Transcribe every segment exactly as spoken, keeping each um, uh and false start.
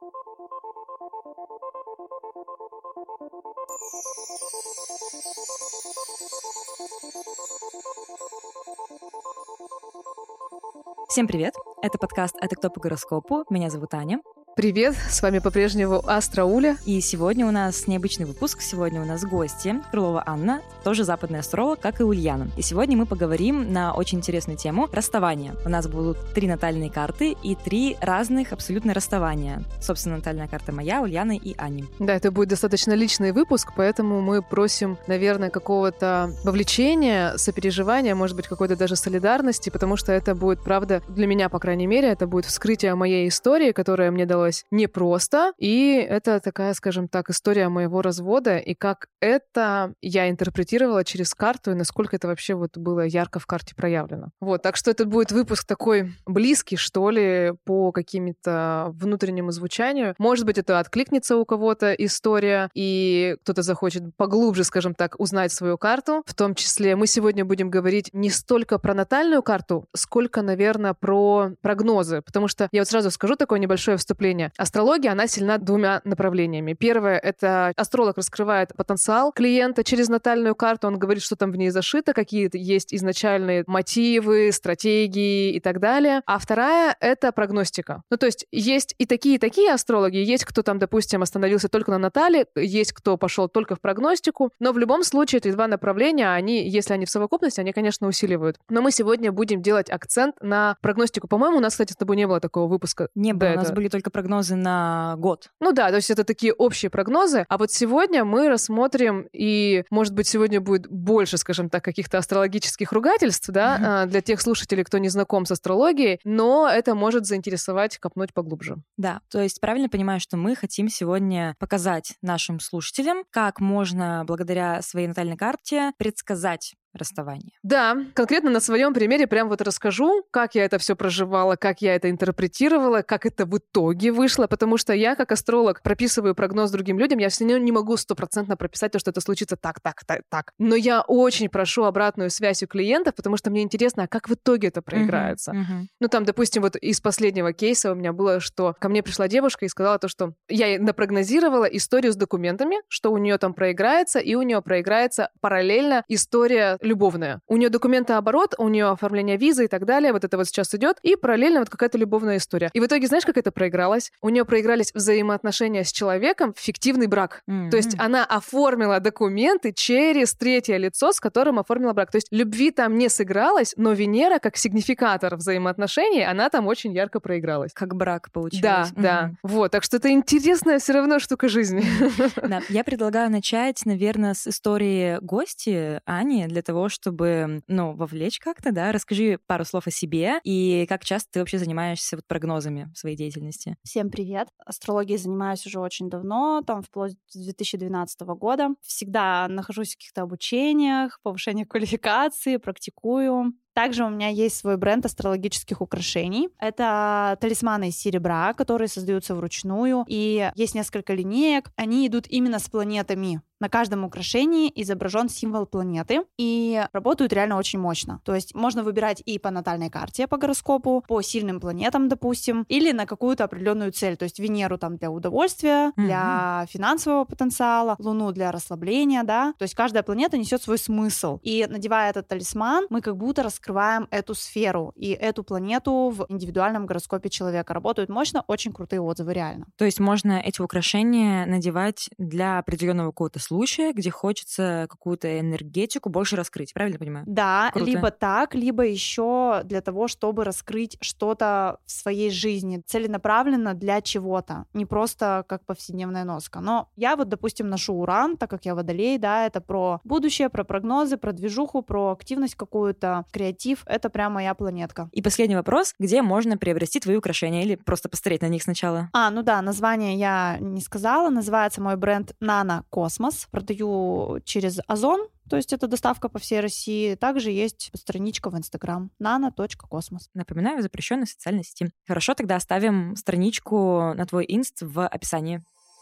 Всем привет! Это подкаст «Это кто по гороскопу?». Меня зовут Аня. Привет, с вами по-прежнему Астрауля. И сегодня у нас необычный выпуск. Сегодня у нас гости. Крылова Анна, тоже западный астролог, как и Ульяна. И сегодня мы поговорим на очень интересную тему — расставания. У нас будут три натальные карты и три разных абсолютно расставания. Собственно, натальная карта моя, Ульяны и Ани. Да, это будет достаточно личный выпуск, поэтому мы просим, наверное, какого-то вовлечения, сопереживания, может быть, какой-то даже солидарности, потому что это будет, правда, для меня, по крайней мере, это будет вскрытие моей истории, которая мне далась непросто, и это такая, скажем так, история моего развода, и как это я интерпретировала через карту, и насколько это вообще вот было ярко в карте проявлено. Вот, так что это будет выпуск такой близкий, что ли, по каким-то внутреннему звучанию. Может быть, это откликнется у кого-то история, и кто-то захочет поглубже, скажем так, узнать свою карту. В том числе мы сегодня будем говорить не столько про натальную карту, сколько, наверное, про прогнозы, потому что я вот сразу скажу такое небольшое вступление. Астрология, она сильна двумя направлениями. Первое — это астролог раскрывает потенциал клиента через натальную карту, он говорит, что там в ней зашито, какие есть изначальные мотивы, стратегии и так далее. А вторая — это прогностика. Ну, то есть есть и такие, и такие астрологи, есть кто там, допустим, остановился только на натале, есть кто пошел только в прогностику, но в любом случае эти два направления, они, если они в совокупности, они, конечно, усиливают. Но мы сегодня будем делать акцент на прогностику. По-моему, у нас, кстати, с тобой не было такого выпуска. Не было, у нас были только прогнозы на год. Ну да, то есть это такие общие прогнозы. А вот сегодня мы рассмотрим, и, может быть, сегодня будет больше, скажем так, каких-то астрологических ругательств, да, mm-hmm. для тех слушателей, кто не знаком с астрологией, но это может заинтересовать, копнуть поглубже. Да, то есть правильно понимаю, что мы хотим сегодня показать нашим слушателям, как можно благодаря своей натальной карте предсказать расставание. Да, конкретно на своем примере прям вот расскажу, как я это все проживала, как я это интерпретировала, как это в итоге вышло, потому что я, как астролог, прописываю прогноз другим людям, я все равно не могу стопроцентно прописать то, что это случится так, так, так, так. Но я очень прошу обратную связь у клиентов, потому что мне интересно, а как в итоге это проиграется. Uh-huh, uh-huh. Ну, там, допустим, вот из последнего кейса у меня было, что ко мне пришла девушка и сказала то, что я ей напрогнозировала историю с документами, что у нее там проиграется, и у нее проиграется параллельно история любовная. У нее документооборот, у нее оформление визы и так далее, вот это вот сейчас идет, и параллельно вот какая-то любовная история. И в итоге, знаешь, как это проигралось? У нее проигрались взаимоотношения с человеком в фиктивный брак. Mm-hmm. То есть она оформила документы через третье лицо, с которым оформила брак. То есть любви там не сыгралось, но Венера, как сигнификатор взаимоотношений, она там очень ярко проигралась. Как брак получилось. Да, mm-hmm. да. Вот, так что это интересная все равно штука жизни. Да, я предлагаю начать, наверное, с истории гости Ани, для того, чтобы, ну, вовлечь как-то, да. Расскажи пару слов о себе и как часто ты вообще занимаешься вот прогнозами в своей деятельности. Всем привет. Астрологией занимаюсь уже очень давно, там вплоть с две тысячи двенадцатого года. Всегда нахожусь в каких-то обучениях, повышении квалификации, практикую. Также у меня есть свой бренд астрологических украшений. Это талисманы из серебра, которые создаются вручную. И есть несколько линеек. Они идут именно с планетами. На каждом украшении изображен символ планеты, и работают реально очень мощно. То есть можно выбирать и по натальной карте, по гороскопу, по сильным планетам, допустим, или на какую-то определенную цель. То есть Венеру там для удовольствия, mm-hmm. для финансового потенциала, Луну для расслабления, да. То есть каждая планета несет свой смысл. И надевая этот талисман, мы как будто раскрываем эту сферу и эту планету в индивидуальном гороскопе человека. Работают мощно, очень крутые отзывы, реально. То есть можно эти украшения надевать для определенного какого-то случая, где хочется какую-то энергетику больше раскрыть, правильно понимаю? Да, Круто. Либо так, либо еще для того, чтобы раскрыть что-то в своей жизни целенаправленно для чего-то, не просто как повседневная носка. Но я вот, допустим, ношу Уран, так как я водолей, да, это про будущее, про прогнозы, про движуху, про активность какую-то, креатив, это прям моя планетка. И последний вопрос, где можно приобрести твои украшения или просто посмотреть на них сначала? А, ну да, название я не сказала, называется мой бренд Nano Cosmos. Продаю через Озон, то есть это доставка по всей России. Также есть страничка в Инстаграм nano точка космос. Напоминаю, запрещенной социальной сети. Хорошо, тогда оставим страничку на твой инст в описании.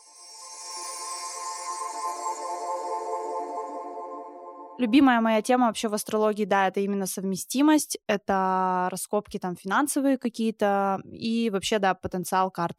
Любимая моя тема вообще в астрологии, да, это именно совместимость, это раскопки там финансовые какие-то и вообще, да, потенциал карты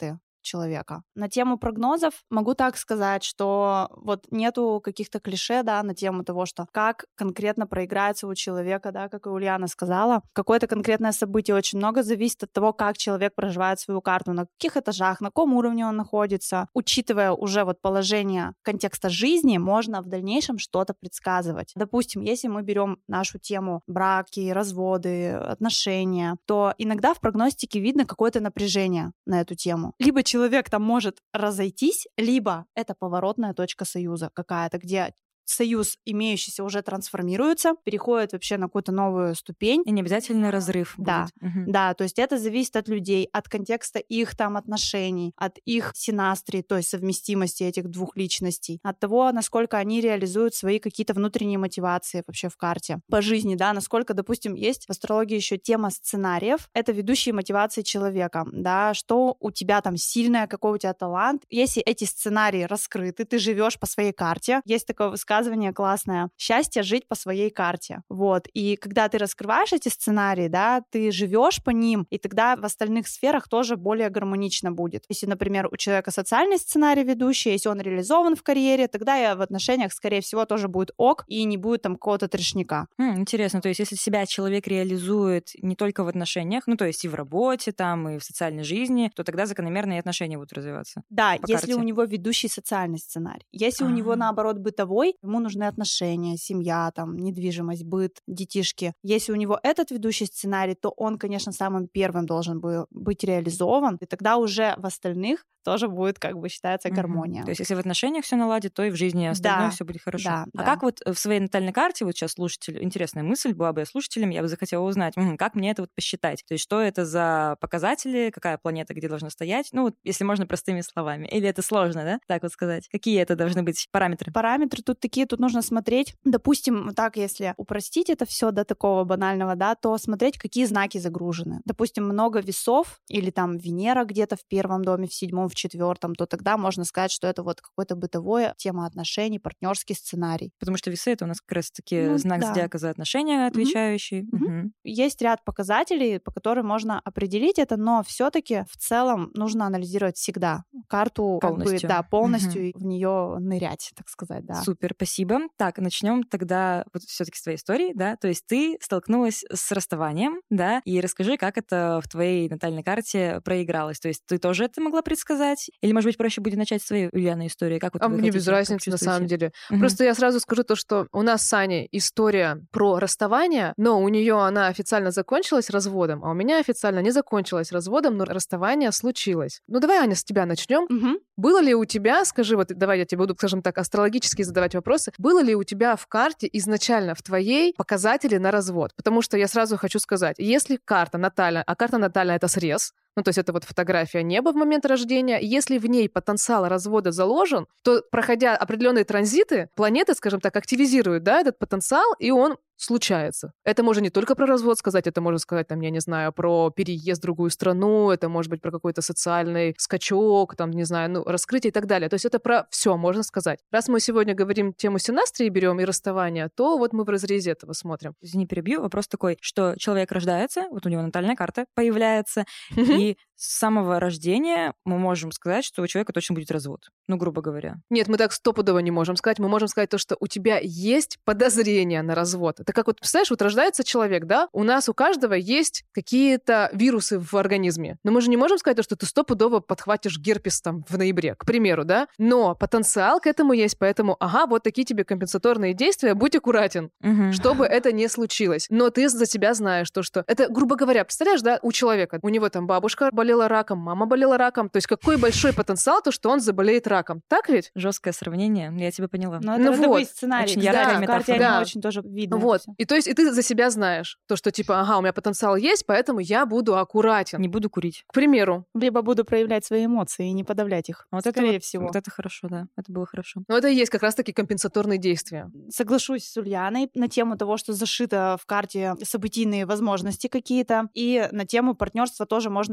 человека. На тему прогнозов могу так сказать, что вот нету каких-то клише, да, на тему того, что как конкретно проиграется у человека, да, как и Ульяна сказала. Какое-то конкретное событие очень много зависит от того, как человек проживает свою карту, на каких этажах, на каком уровне он находится. Учитывая уже вот положение контекста жизни, можно в дальнейшем что-то предсказывать. Допустим, если мы берем нашу тему браки, разводы, отношения, то иногда в прогностике видно какое-то напряжение на эту тему. Либо человек там может разойтись, либо это поворотная точка союза какая-то, где союз, имеющийся, уже трансформируется, переходит вообще на какую-то новую ступень. И не обязательно разрыв будет. Да, угу. да, то есть это зависит от людей, от контекста их там отношений, от их синастрии, то есть совместимости этих двух личностей, от того, насколько они реализуют свои какие-то внутренние мотивации вообще в карте по жизни, да, насколько, допустим, есть в астрологии еще тема сценариев, это ведущие мотивации человека, да, что у тебя там сильное, какой у тебя талант. Если эти сценарии раскрыты, ты живешь по своей карте, есть такое высказывание классное: счастье жить по своей карте. Вот. И когда ты раскрываешь эти сценарии, да, ты живешь по ним, и тогда в остальных сферах тоже более гармонично будет. Если, например, у человека социальный сценарий ведущий, если он реализован в карьере, тогда и в отношениях, скорее всего, тоже будет ок, и не будет там какого-то трешняка. М, интересно, то есть если себя человек реализует не только в отношениях, ну, то есть и в работе, там, и в социальной жизни, то тогда закономерно и отношения будут развиваться. Да, по если карте. у него ведущий социальный сценарий. Если у него, А. наоборот, бытовой, ему нужны отношения, семья, там, недвижимость, быт, детишки. Если у него этот ведущий сценарий, то он, конечно, самым первым должен был быть реализован, и тогда уже в остальных тоже будет, как бы, считается, гармония. То есть если в отношениях все наладит, то и в жизни остальное Да, все будет хорошо. да, а да. как вот в своей натальной карте, вот сейчас слушатель, интересная мысль была бы я слушателем, я бы захотела узнать, м, как мне это вот посчитать? То есть что это за показатели, какая планета где должна стоять? Ну вот, если можно простыми словами. Или это сложно, да? Так вот сказать. Какие это должны быть параметры? Параметры тут такие, тут нужно смотреть, допустим, так, если упростить это все до такого банального, да, то смотреть, какие знаки загружены. Допустим, много весов или там Венера где-то в первом доме, в седьмом, в четвертом, то тогда можно сказать, что это вот какой-то бытовой тема отношений, партнерский сценарий. Потому что весы — это у нас как раз-таки Ну, знак да. зодиака за отношения отвечающий. Мгм. Мгм. Есть ряд показателей, по которым можно определить это, но все-таки в целом нужно анализировать всегда карту, как бы, Полностью. да, полностью и в нее нырять, так сказать, да. Супер, спасибо. Так, начнем тогда вот все-таки с твоей истории, да, то есть ты столкнулась с расставанием, да, и расскажи, как это в твоей натальной карте проигралось, то есть ты тоже это могла предсказать? Или, может быть, проще будет начать с твоей, Ульяны, истории? Как вот А вы мне хотите, без как разницы, на самом чувствуете? деле. Мгм. Просто я сразу скажу то, что у нас с Аней история про расставание, но у нее она официально закончилась разводом, а у меня официально не закончилась разводом, но расставание случилось. Ну давай, Аня, с тебя начнем. Мгм. Было ли у тебя, скажи, вот давай я тебе буду, скажем так, астрологически задавать вопросы, было ли у тебя в карте изначально в твоей показатели на развод? Потому что я сразу хочу сказать, если карта натальная, а карта натальная — это срез, ну, то есть это вот фотография неба в момент рождения. Если в ней потенциал развода заложен, то, проходя определенные транзиты, планеты, скажем так, активизируют, да, этот потенциал, и он случается. Это можно не только про развод сказать, это можно сказать, там, я не знаю, про переезд в другую страну, это может быть про какой-то социальный скачок, там, не знаю, ну, раскрытие и так далее. То есть это про все можно сказать. Раз мы сегодня говорим тему синастрии берем и расставания, то вот мы в разрезе этого смотрим. Извини, перебью. Вопрос такой, что человек рождается, вот у него натальная карта появляется, и с самого рождения мы можем сказать, что у человека точно будет развод. Ну, грубо говоря. Нет, мы так стопудово не можем сказать. Мы можем сказать то, что у тебя есть подозрение на развод. Это как вот, представляешь, вот рождается человек, да? У нас у каждого есть какие-то вирусы в организме. Но мы же не можем сказать то, что ты стопудово подхватишь герпес там в ноябре, к примеру, да? Но потенциал к этому есть, поэтому, ага, вот такие тебе компенсаторные действия, будь аккуратен, Мгм. чтобы это не случилось. Но ты за себя знаешь то, что... Это, грубо говоря, представляешь, да, у человека, у него там бабушка болела раком, мама болела раком, то есть какой большой потенциал то, что он заболеет раком. Так ведь? Жесткое сравнение, я тебя поняла. Но это Ну родовые вот. сценарии. Очень кстати, яркая в карте метафора. они Да. очень тоже видно. Вот. это всё. И то есть и ты за себя знаешь то, что типа, ага, у меня потенциал есть, поэтому я буду аккуратен. Не буду курить. К примеру. Либо буду проявлять свои эмоции и не подавлять их. Вот это Скорее вот- всего. Вот это хорошо, да. Это было хорошо. Но это и есть как раз-таки компенсаторные действия. Соглашусь с Ульяной на тему того, что зашито в карте событийные возможности какие-то, и на тему партнерства тоже можно их посмотреть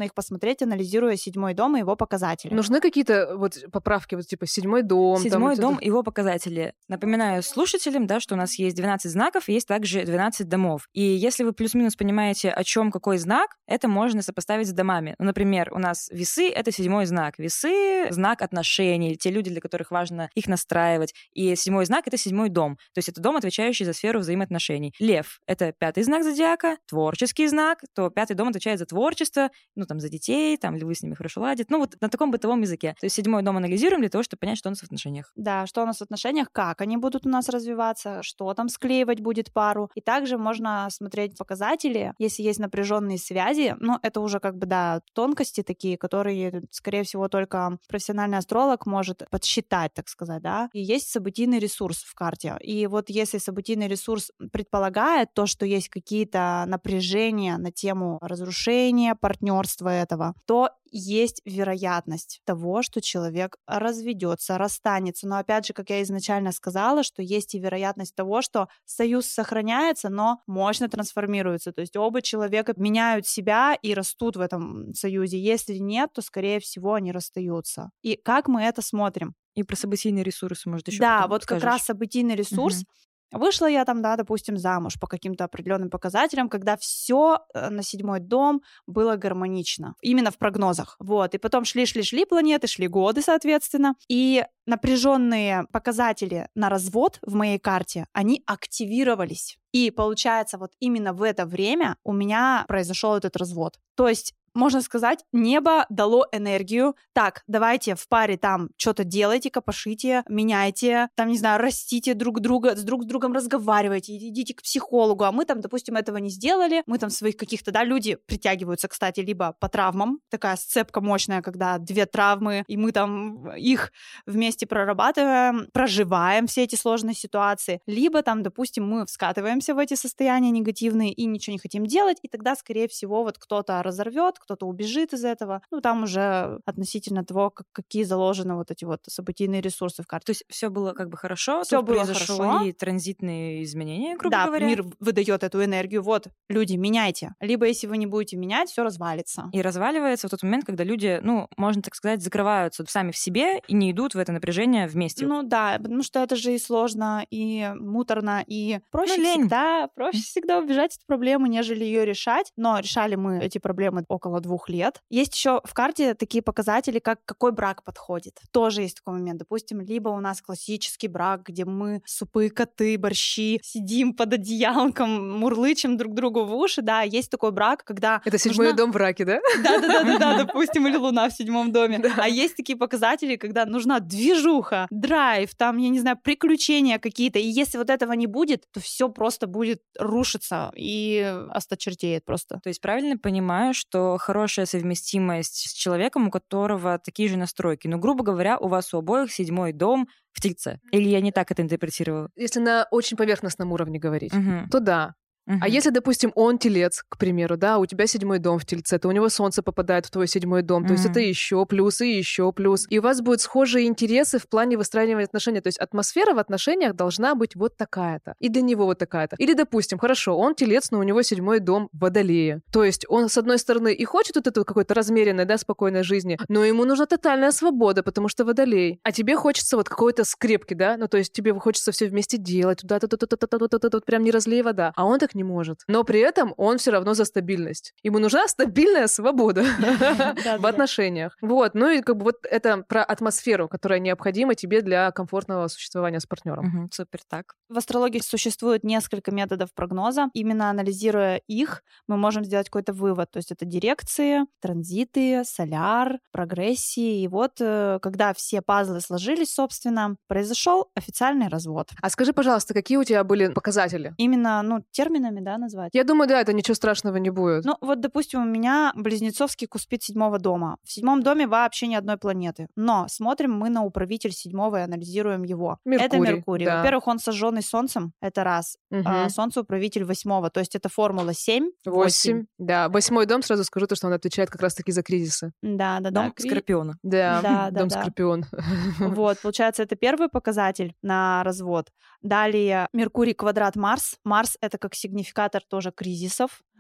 смотреть, анализируя седьмой дом и его показатели. Нужны какие-то вот поправки, вот типа седьмой дом? Седьмой там, дом и его показатели. Напоминаю слушателям, да, что у нас есть двенадцать знаков, и есть также двенадцать домов. И если вы плюс-минус понимаете, о чем какой знак, это можно сопоставить с домами. Ну, например, у нас весы — это седьмой знак. Весы — знак отношений, те люди, для которых важно их настраивать. И седьмой знак — это седьмой дом. То есть это дом, отвечающий за сферу взаимоотношений. Лев — это пятый знак зодиака, творческий знак, то пятый дом отвечает за творчество, ну, там, за детей, там, львы с ними хорошо ладят. Ну, вот на таком бытовом языке. То есть седьмой дом анализируем для того, чтобы понять, что у нас в отношениях. Да, что у нас в отношениях, как они будут у нас развиваться, что там склеивать будет пару. И также можно смотреть показатели, если есть напряженные связи. Ну, это уже как бы, да, тонкости такие, которые, скорее всего, только профессиональный астролог может подсчитать, так сказать, да. И есть событийный ресурс в карте. И вот если событийный ресурс предполагает то, что есть какие-то напряжения на тему разрушения партнерства этого, то есть вероятность того, что человек разведется, расстанется. Но опять же, как я изначально сказала, что есть и вероятность того, что союз сохраняется, но мощно трансформируется. То есть оба человека меняют себя и растут в этом союзе. Если нет, то, скорее всего, они расстаются. И как мы это смотрим? И про событийный ресурс, может, еще Да, вот скажешь. как раз событийный ресурс. Угу. Вышла я там, да, допустим, замуж по каким-то определенным показателям, когда все на седьмой дом было гармонично, именно в прогнозах. Вот, и потом шли-шли-шли планеты, шли годы, соответственно, и напряженные показатели на развод в моей карте, они активировались. И получается, вот именно в это время у меня произошел этот развод. То есть можно сказать, небо дало энергию. Так, давайте в паре там что-то делайте, копошите, меняйте, там, не знаю, растите друг друга, с друг с другом разговаривайте, идите к психологу, а мы там, допустим, этого не сделали, мы там своих каких-то, да, люди притягиваются, кстати, либо по травмам, такая сцепка мощная, когда две травмы, и мы там их вместе прорабатываем, проживаем все эти сложные ситуации, либо там, допустим, мы вскатываемся в эти состояния негативные и ничего не хотим делать, и тогда, скорее всего, вот кто-то разорвет, кто-то убежит из этого. Ну, там уже относительно того, как, какие заложены вот эти вот событийные ресурсы в карте. То есть все было как бы хорошо, все было произошли хорошо. Транзитные изменения, грубо да, говоря. Мир выдает эту энергию. Вот, люди, меняйте. Либо, если вы не будете менять, все развалится. И разваливается в тот момент, когда люди, ну, можно так сказать, закрываются сами в себе и не идут в это напряжение вместе. Ну да, потому что это же и сложно, и муторно, и проще ну, лень. всегда, проще всегда убежать от проблемы, нежели ее решать. Но решали мы эти проблемы около двух лет. Есть еще в карте такие показатели, как какой брак подходит. Тоже есть такой момент. Допустим, либо у нас классический брак, где мы супы, коты, борщи, сидим под одеялком, мурлычем друг другу в уши. Да, есть такой брак, когда... Это седьмой нужна... дом браки, да? Да-да-да, допустим, или луна в седьмом доме. А есть такие показатели, когда нужна движуха, драйв, там, я не знаю, приключения какие-то. И если вот этого не будет, то все просто будет рушиться и осточертеет просто. То есть правильно понимаю, что хорошая совместимость с человеком, у которого такие же настройки. Ну, грубо говоря, у вас у обоих седьмой дом в Тельце. Или я не так это интерпретировала? Если на очень поверхностном уровне говорить, угу. то да. Uh-huh. А если, допустим, он телец, к примеру, да, у тебя седьмой дом в Тельце, то у него солнце попадает в твой седьмой дом, uh-huh. то есть это еще плюс и еще плюс. И у вас будут схожие интересы в плане выстраивания отношений. То есть атмосфера в отношениях должна быть вот такая-то. И для него вот такая-то. Или, допустим, хорошо, он телец, но у него седьмой дом в Водолее. То есть он, с одной стороны, и хочет вот эту какой-то размеренной, да, спокойной жизни, но ему нужна тотальная свобода, потому что Водолей. А тебе хочется вот какой-то скрепки, да, ну то есть тебе хочется все вместе делать, туда-туда-туда-туда-туда, прям не разлей вода. А он так не может. Но при этом он все равно за стабильность. Ему нужна стабильная свобода в отношениях. Вот. Ну и как бы вот это про атмосферу, которая необходима тебе для комфортного существования с партнером. Супер, так. В астрологии существует несколько методов прогноза. Именно анализируя их, мы можем сделать какой-то вывод. То есть это дирекции, транзиты, соляр, прогрессии. И вот когда все пазлы сложились, собственно, произошел официальный развод. А скажи, пожалуйста, какие у тебя были показатели? Именно, ну, терминами, да, назвать? Я думаю, да, это ничего страшного не будет. Ну, вот, допустим, у меня близнецовский куспид седьмого дома. В седьмом доме вообще ни одной планеты. Но смотрим мы на управитель седьмого и анализируем его. Меркурий, это Меркурий. Да. Во-первых, он сожженный Солнцем, это раз. Угу. А Солнце управитель восьмого, то есть это формула семь. Восемь. Да, восьмой дом, сразу скажу, то, что он отвечает как раз-таки за кризисы. Да, да, дом да. Скорпиона. Да, да, дом да, Скорпион. Вот, получается, это первый показатель на развод. Далее Меркурий квадрат Марс. Марс — это как сигнификатор тоже кризисов.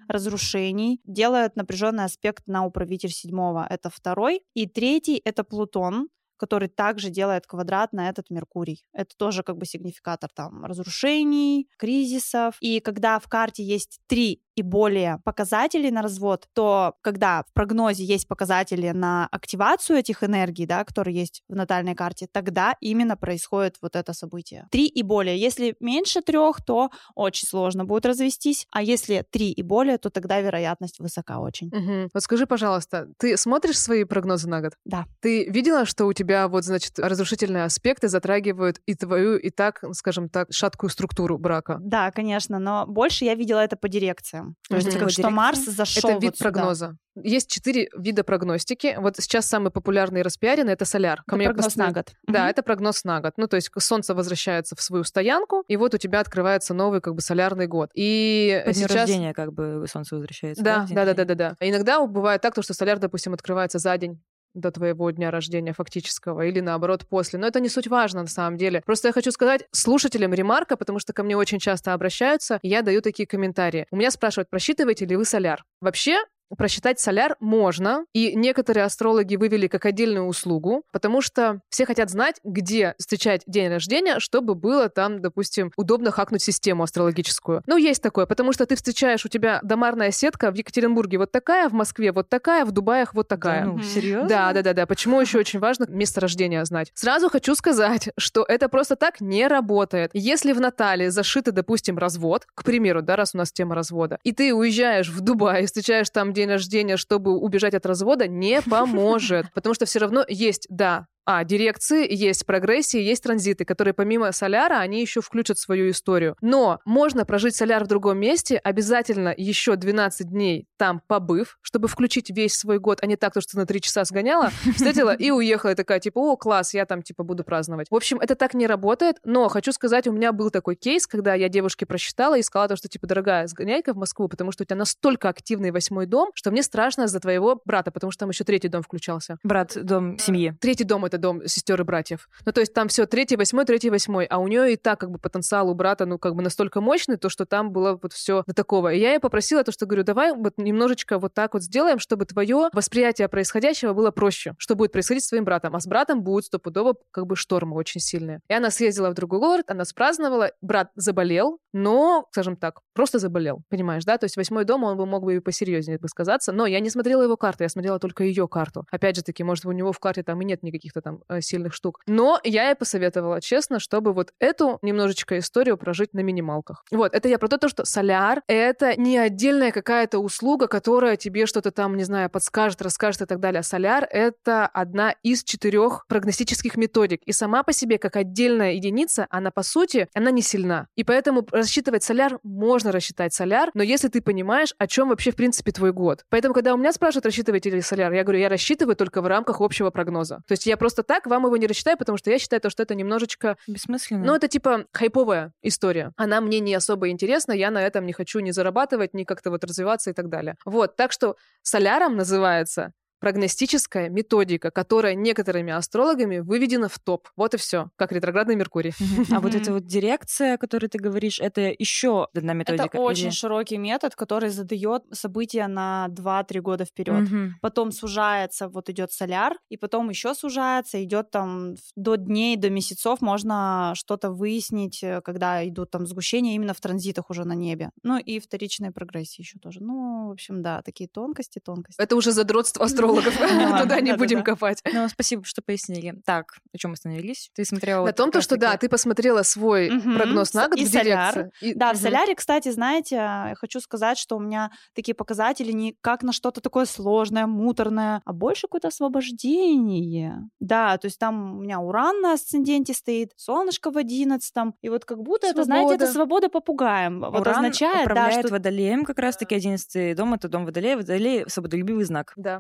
разрушений, делает напряженный аспект на управитель седьмого. Это второй. И третий — это Плутон, который также делает квадрат на этот Меркурий. Это тоже как бы сигнификатор там разрушений, кризисов. И когда в карте есть три и более показателей на развод, то когда в прогнозе есть показатели на активацию этих энергий, да, которые есть в натальной карте, тогда именно происходит вот это событие. Три и более. Если меньше трех, то очень сложно будет развестись, а если три и более, то тогда вероятность высока очень. Угу. Вот скажи, пожалуйста, ты смотришь свои прогнозы на год? Да. Ты видела, что у тебя вот, значит, разрушительные аспекты затрагивают и твою, и так, скажем так, шаткую структуру брака? Да, конечно, но больше я видела это по дирекциям. То есть, Мгм. как что Марс зашел Это вид вот сюда. прогноза. Есть четыре вида прогностики. Вот сейчас самый популярный и распиаренный — это соляр. Ко Это мне прогноз постоянно- на год. Да, Мгм. это прогноз на год. Ну, то есть Солнце возвращается в свою стоянку, и вот у тебя открывается новый как бы солярный год. И По дню сейчас... рождения как бы солнце возвращается. Да, в день да, да, да, рождения? да, да. Иногда бывает так, то, что соляр, допустим, открывается за день до твоего дня рождения фактического, или наоборот после. Но это не суть важно на самом деле. Просто я хочу сказать слушателям ремарка, потому что ко мне очень часто обращаются, и я даю такие комментарии. У меня спрашивают, просчитываете ли вы соляр? Вообще, просчитать соляр можно, и некоторые астрологи вывели как отдельную услугу, потому что все хотят знать, где встречать день рождения, чтобы было там, допустим, удобно хакнуть систему астрологическую. Ну, есть такое, потому что ты встречаешь, у тебя домарная сетка в Екатеринбурге вот такая, в Москве вот такая, в Дубаях вот такая. Да, ну, Мгм. серьезно? Да, да, да, да. Почему еще очень важно место рождения знать? Сразу хочу сказать, что это просто так не работает. Если в Натале зашито, допустим, развод, к примеру, да, раз у нас тема развода, и ты уезжаешь в Дубай и встречаешь там день рождения, чтобы убежать от развода, не поможет. Потому что все равно есть, да, А, дирекции, есть прогрессии, есть транзиты, которые помимо соляра, они еще включат свою историю. Но можно прожить соляр в другом месте, обязательно еще двенадцать дней там побыв, чтобы включить весь свой год, а не так, что ты на три часа сгоняла, встретила и уехала, и такая, типа, о, класс, я там, типа, буду праздновать. В общем, это так не работает, но хочу сказать, у меня был такой кейс, когда я девушке просчитала и сказала, что, типа, дорогая, сгоняй-ка в Москву, потому что у тебя настолько активный восьмой дом, что мне страшно за твоего брата, потому что там еще третий дом включался. Брат, дом семьи. Третий дом — это дом сестер и братьев. Ну, то есть там все третий, восьмой, третий, восьмой. А у нее и так как бы потенциал у брата, ну, как бы настолько мощный, то, что там было вот все до такого. И я ей попросила то, что говорю, давай вот немножечко вот так вот сделаем, чтобы твое восприятие происходящего было проще. Что будет происходить с твоим братом. А с братом будут стопудово как бы штормы очень сильные. И она съездила в другой город, она спраздновала, брат заболел, но, скажем так, просто заболел, понимаешь, да? То есть восьмой дом, он бы мог бы и посерьезнее бы сказаться, но я не смотрела его карту, я смотрела только ее карту. Опять же таки, может, у него в карте там и нет никаких-то там сильных штук. Но я ей посоветовала, честно, чтобы вот эту немножечко историю прожить на минималках. Вот, это я про то, что соляр — это не отдельная какая-то услуга, которая тебе что-то там, не знаю, подскажет, расскажет и так далее. Соляр — это одна из четырех прогностических методик. И сама по себе, как отдельная единица, она, по сути, она не сильна. И поэтому рассчитывать соляр можно рассчитать соляр, но если ты понимаешь, о чем вообще, в принципе, твой год. Поэтому, когда у меня спрашивают, рассчитываете ли соляр, я говорю, я рассчитываю только в рамках общего прогноза. То есть я просто так вам его не рассчитаю, потому что я считаю, то, что это немножечко... Бессмысленно. Ну, это типа хайповая история. Она мне не особо интересна, я на этом не хочу ни зарабатывать, ни как-то вот развиваться и так далее. Вот, так что соляром называется прогностическая методика, которая некоторыми астрологами выведена в топ. Вот и все, как ретроградный Меркурий. А вот эта вот дирекция, о которой ты говоришь, это еще одна методика? Это очень или- широкий метод, который задает события на два-три года вперед. Мгм. Потом сужается, вот идет соляр, и потом еще сужается, идет там до дней, до месяцев можно что-то выяснить, э, когда идут там сгущения именно в транзитах уже на небе. Ну и вторичные прогрессии еще тоже. Ну, в общем, да, такие тонкости, тонкости. Это уже задротство астрологов. Туда не Да-да-да. будем копать. Ну, спасибо, что пояснили. Так, о чем мы остановились? Ты смотрела... На вот том, как то, что да, раз-таки- ты посмотрела свой Мгм. прогноз на год И в соляр. дирекции. И- Да, в Мгм. соляре, кстати, знаете, я хочу сказать, что у меня такие показатели не как на что-то такое сложное, муторное, а больше какое-то освобождение. Да, то есть там у меня Уран на асценденте стоит, солнышко в одиннадцатом, и вот как будто это, знаете, это Свобода. свобода попугаем. Вот Уран означает, да, управляет что... водолеем, как раз-таки одиннадцатый дом, это дом водолея, водолей — свободолюбивый знак. Да. Да,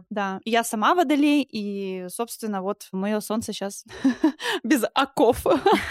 Я сама водолей, и, собственно, вот мое солнце сейчас без оков.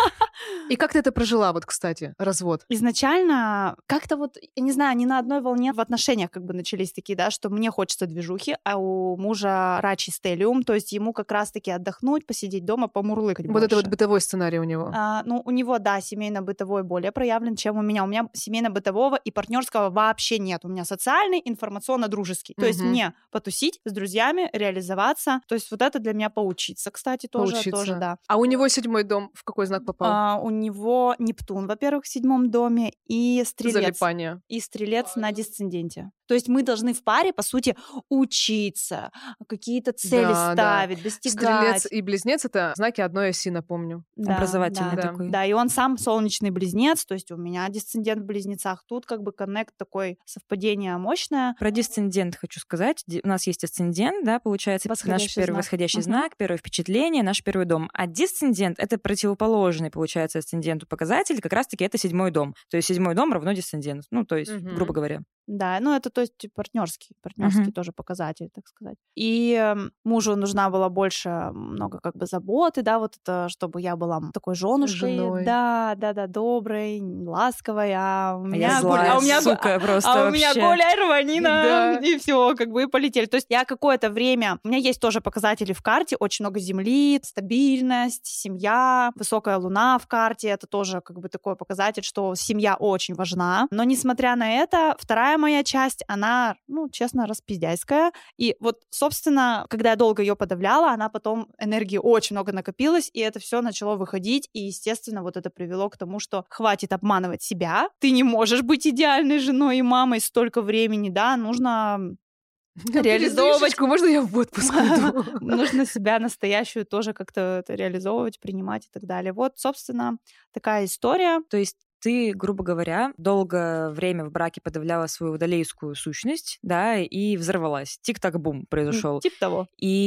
И как ты это прожила, вот, кстати, развод? Изначально как-то вот, я не знаю, не на одной волне в отношениях как бы начались такие, да, что мне хочется движухи, а у мужа рачий стелиум, то есть ему как раз-таки отдохнуть, посидеть дома, помурлыкать Вот больше. это вот бытовой сценарий у него. А, ну, у него, да, семейно-бытовой более проявлен, чем у меня. У меня семейно-бытового и партнерского вообще нет. У меня социальный, информационно-дружеский. То Мгм. есть мне потусить с друзьями, реализоваться. То есть вот это для меня поучиться, кстати, тоже, Поучиться. тоже, да. А у него седьмой дом в какой знак попал? А, у него Нептун, во-первых, в седьмом доме, и Стрелец. Залипание. И Стрелец на десценденте. То есть мы должны в паре, по сути, учиться, какие-то цели Да, да. ставить, достигать. Стрелец и Близнец — это знаки одной оси, напомню. Да, Образовательный да. такой. Да, и он сам солнечный близнец, то есть у меня десцендент в близнецах. Тут как бы коннект такой, совпадение мощное. Про десцендент хочу сказать. Ди- У нас есть асцендент, да, получается, наш Восходящий первый знак. восходящий Мгм. знак, первое впечатление, наш первый дом. А десцендент — это противоположный, получается, асценденту показатель, как раз-таки это седьмой дом. То есть седьмой дом равно десцендент. Ну, то есть, Мгм. грубо говоря. Да, ну это то есть партнерский, партнерский Мгм. тоже показатель, так сказать. И эм, мужу нужна была больше много как бы заботы, да, вот это, чтобы я была такой женушкой, Женой. да, да, да, доброй, ласковой, а у А меня я гуль- злая, а у меня гу- сука, просто а у меня вообще. гуляй, рванина, Да. и все, как бы и полетели. То есть я какое-то время, у меня есть тоже показатели в карте, очень много земли, стабильность, семья, высокая луна в карте, это тоже как бы такой показатель, что семья очень важна. Но несмотря на это, вторая моя часть, она, ну, честно, распиздяйская. И вот, собственно, когда я долго ее подавляла, она потом, энергии очень много накопилось, и это все начало выходить, и, естественно, вот это привело к тому, что хватит обманывать себя, ты не можешь быть идеальной женой и мамой столько времени, да, нужно реализовывать. Передышечку, можно я в отпуск уйду? Нужно себя настоящую тоже как-то это реализовывать, принимать и так далее. Вот, собственно, такая история. То есть ты, грубо говоря, долгое время в браке подавляла свою водолейскую сущность, да, и взорвалась. Тик-так-бум произошел. Типа того.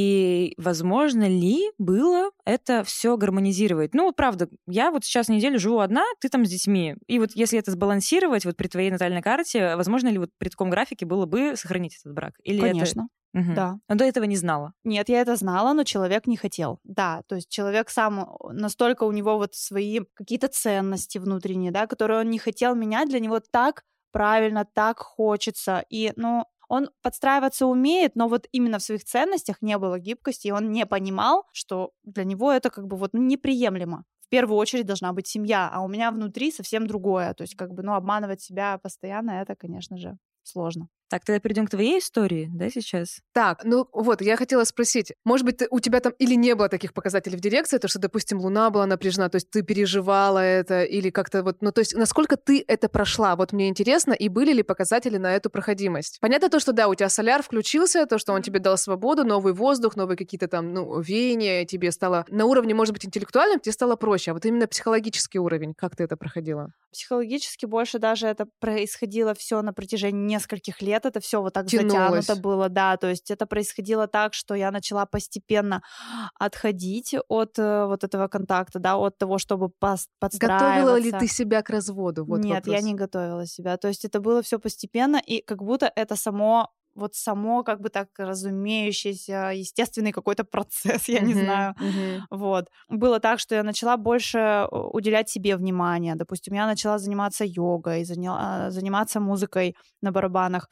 И возможно ли было это все гармонизировать? Ну, вот правда, я вот сейчас неделю живу одна, ты там с детьми. И вот если это сбалансировать вот при твоей натальной карте, возможно ли вот при таком графике было бы сохранить этот брак? Или это- Конечно, Мгм. да. Но до этого не знала. Нет, я это знала, но человек не хотел. Да, то есть человек сам, настолько у него вот свои какие-то ценности внутренние, да, которые он не хотел менять, для него так правильно, так хочется. И, ну, он подстраиваться умеет, но вот именно в своих ценностях не было гибкости, и он не понимал, что для него это как бы вот ну, неприемлемо. В первую очередь должна быть семья, а у меня внутри совсем другое. То есть как бы, ну, обманывать себя постоянно, это, конечно же, сложно. Так, тогда перейдем к твоей истории, да, сейчас? Так, ну вот, я хотела спросить, может быть, ты- у тебя там или не было таких показателей в дирекции, то, что, допустим, Луна была напряжена, то есть ты переживала это, или как-то вот, ну, то есть насколько ты это прошла, вот мне интересно, и были ли показатели на эту проходимость? Понятно то, что да, у тебя соляр включился, то, что он тебе дал свободу, новый воздух, новые какие-то там, ну, веяния, тебе стало на уровне, может быть, интеллектуальном, тебе стало проще, а вот именно психологический уровень, как ты это проходила? Психологически больше даже это происходило все на протяжении нескольких лет, это все вот так Тянулось. затянуто было, да, то есть это происходило так, что я начала постепенно отходить от э, вот этого контакта, да, от того, чтобы пос- подстраиваться. Готовила ли ты себя к разводу? Вот Нет, я вопрос. не готовила себя, то есть это было все постепенно, и как будто это само вот само как бы так разумеющийся, естественный какой-то процесс, я не Мгм, знаю. мгм. Вот. Было так, что я начала больше э, уделять себе внимание. Допустим, я начала заниматься йогой, заня- заниматься музыкой на барабанах.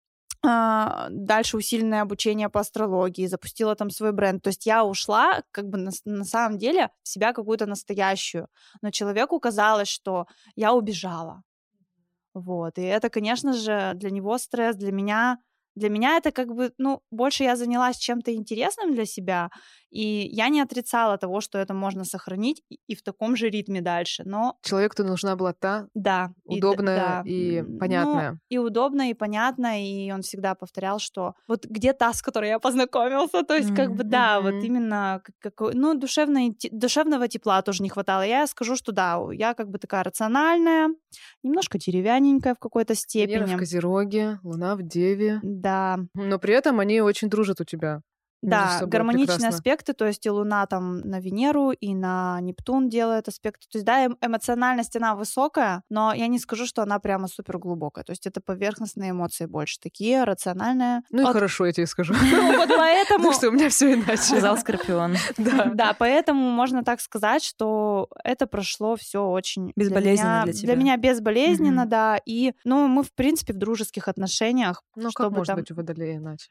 А, Дальше усиленное обучение по астрологии, запустила там свой бренд. То есть я ушла как бы на, с- на самом деле в себя какую-то настоящую. Но человеку казалось, что я убежала. Вот. И это, конечно же, для него стресс, для меня... Для меня это как бы, ну, больше я занялась чем-то интересным для себя, и я не отрицала того, что это можно сохранить и, и в таком же ритме дальше. Но Человеку нужна была та да. и д- удобная да, и м, ну, понятная. и удобно, и понятно, и он всегда повторял, что вот где та, с которой я познакомился, то есть как бы да, вот Мгм. именно как- какой, ну, душевной, те- душевного тепла тоже не хватало. Я скажу, что да, я как бы такая рациональная, немножко деревянненькая в какой-то Венера степени. в Козероге, Луна в Деве. Да, Но при этом они очень дружат у тебя. Да, собой гармоничные прекрасно. аспекты, то есть и Луна там на Венеру, и на Нептун делает аспекты. То есть, да, эм- эмоциональность, она высокая, но я не скажу, что она прямо супер глубокая. То есть это поверхностные эмоции больше, такие рациональные. Ну и Вот- хорошо, я тебе скажу. Ну, вот поэтому... Потому что у меня все иначе. Сказал Скорпион. Да. Да, поэтому можно так сказать, что это прошло все очень Безболезненно для меня, тебя. меня безболезненно, Мгм. да. И, ну, мы, в принципе, в дружеских отношениях. Ну, как чтобы может там... быть у Водолея иначе?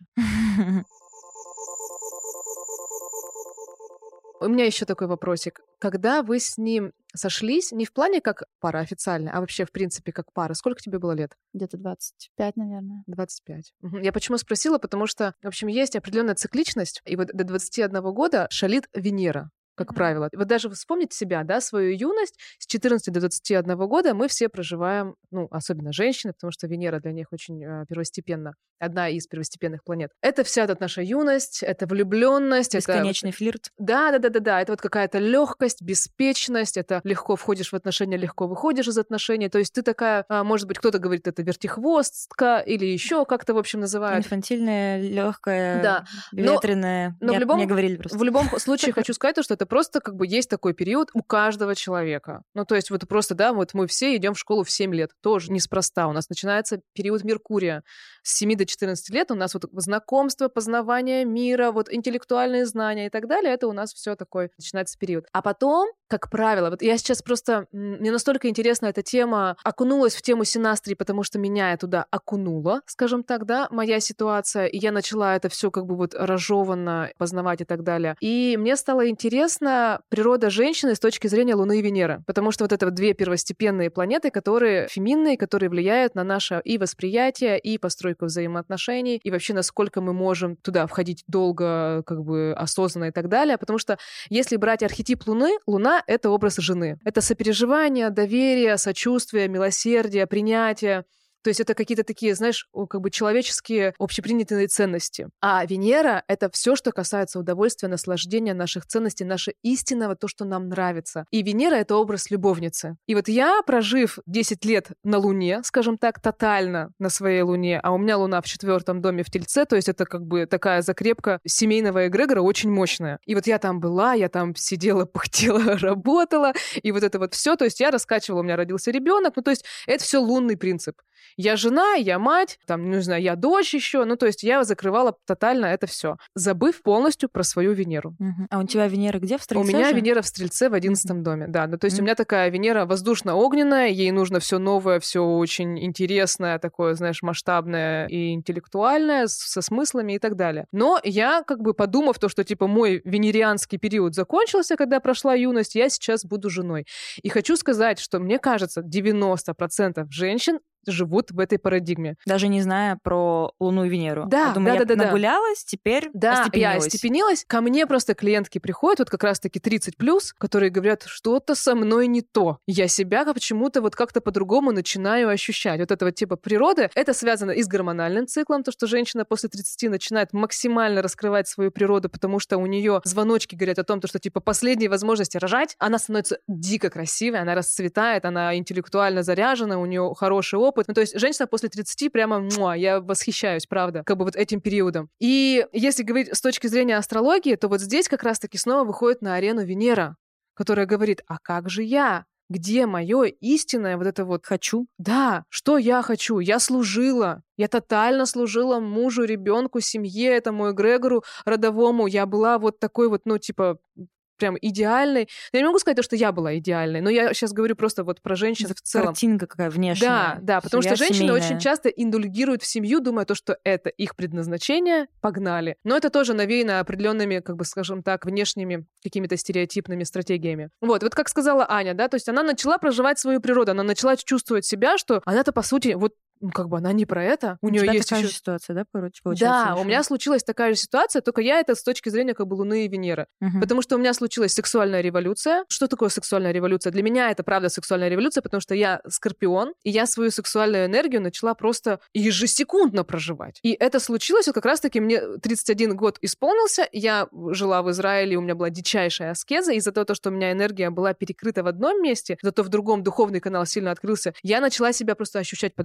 У меня еще такой вопросик. Когда вы с ним сошлись, не в плане как пара официально, а вообще, в принципе, как пара, сколько тебе было лет? Где-то двадцать пять, наверное. двадцать пять. Мгм. Я почему спросила? Потому что, в общем, есть определенная цикличность, и вот до двадцати одного года шалит Венера, как Мгм. правило. Вот даже вспомните себя, да, свою юность, с четырнадцати до двадцати одного года мы все проживаем, ну, особенно женщины, потому что Венера для них очень э, первостепенна, одна из первостепенных планет. Это вся эта наша юность, это влюбленность, это... Бесконечный флирт. Да, да, да, да, да. Это вот какая-то легкость, беспечность. Это легко входишь в отношения, легко выходишь из отношений. То есть ты такая, а, может быть, кто-то говорит, это вертихвостка или еще как-то, в общем, называют. Инфантильная, легкая, Да. Но- ветреная. но в Я- любом- Мне говорили просто. В любом случае хочу сказать, то, что это просто как бы есть такой период у каждого человека. Ну, то есть вот просто, да, вот мы все идем в школу в семь лет. Тоже неспроста. У нас начинается период Меркурия. С семи до четырнадцати лет у нас вот знакомство, познавание мира, вот интеллектуальные знания и так далее. Это у нас все такой начинается период. А потом, как правило, вот я сейчас просто... м, Мне настолько интересна эта тема, окунулась в тему синастрии, потому что меня туда окунула, скажем так, да, моя ситуация, и я начала это все как бы вот разжеванно познавать и так далее. И мне стало интересна природа женщины с точки зрения Луны и Венеры, потому что вот это вот две первостепенные планеты, которые феминные, которые влияют на наше и восприятие, и постройку взаимоотношений, и вообще насколько мы можем туда входить долго, как бы осознанно и так далее, потому что если брать архетип Луны, Луна — это образ жены. Это сопереживание, доверие, сочувствие, милосердие, принятие. То есть это какие-то такие, знаешь, о, как бы человеческие общепринятые ценности. А Венера — это все, что касается удовольствия, наслаждения, наших ценностей, наше истинного, то, что нам нравится. И Венера — это образ любовницы. И вот я, прожив десять лет на Луне, скажем так, тотально на своей Луне, а у меня Луна в четвертом доме в Тельце, то есть это как бы такая закрепка семейного эгрегора очень мощная. И вот я там была, я там сидела, пыхтела, работала, и вот это вот все, то есть я раскачивала, у меня родился ребенок, ну то есть это все лунный принцип. Я жена, я мать, там, не знаю, я дочь еще. Ну, то есть я закрывала тотально это все, забыв полностью про свою Венеру. Мгм. А у тебя Венера где? В Стрельце У меня же? Венера в Стрельце в одиннадцатом доме, да. Ну, то есть Мгм. у меня такая Венера воздушно-огненная, ей нужно все новое, все очень интересное, такое, знаешь, масштабное и интеллектуальное, с- со смыслами и так далее. Но я, как бы подумав то, что, типа, мой венерианский период закончился, когда прошла юность, я сейчас буду женой. И хочу сказать, что мне кажется, девяносто процентов женщин живут в этой парадигме. Даже не зная про Луну и Венеру. Да, Я думаю, да, я да, да, да. нагулялась, теперь Да, я остепенилась. остепенилась. Ко мне просто клиентки приходят, вот как раз-таки тридцать плюс, которые говорят, что-то со мной не то. Я себя как почему-то вот как-то по-другому начинаю ощущать. Вот это вот типа природы. Это связано и с гормональным циклом, то, что женщина после тридцати начинает максимально раскрывать свою природу, потому что у нее звоночки говорят о том, то, что типа последние возможности рожать, она становится дико красивой, она расцветает, она интеллектуально заряжена, у нее хороший опыт. Ну, то есть женщина после тридцати прямо, муа, я восхищаюсь, правда, как бы вот этим периодом. И если говорить с точки зрения астрологии, то вот здесь как раз-таки снова выходит на арену Венера, которая говорит, а как же я? Где мое истинное вот это вот Хочу. да, что я хочу? Я служила. Я тотально служила мужу, ребенку, семье, этому эгрегору родовому. Я была вот такой вот, ну, типа, прям идеальной. Я не могу сказать, то, что я была идеальной, но я сейчас говорю просто вот про женщин в целом. Картинка какая внешняя. Да, да, потому Семья что женщины семейная. очень часто индульгируют в семью, думая то, что это их предназначение, погнали. Но это тоже навеяно определенными, как бы, скажем так, внешними какими-то стереотипными стратегиями. Вот, вот как сказала Аня, да, то есть она начала проживать свою природу, она начала чувствовать себя, что она-то, по сути, вот ну, как бы она не про это. У, У нее тебя есть такая еще... же ситуация, да, короче, получается? Да, у еще? меня случилась такая же ситуация, только я это с точки зрения как бы Луны и Венеры. Мгм. Потому что у меня случилась сексуальная революция. Что такое сексуальная революция? Для меня это, правда, сексуальная революция, потому что я скорпион, и я свою сексуальную энергию начала просто ежесекундно проживать. И это случилось вот как раз-таки мне тридцать один год исполнился, я жила в Израиле, у меня была дичайшая аскеза, из-за того, что у меня энергия была перекрыта в одном месте, зато в другом духовный канал сильно открылся, я начала себя просто ощущать по-другому. Плюс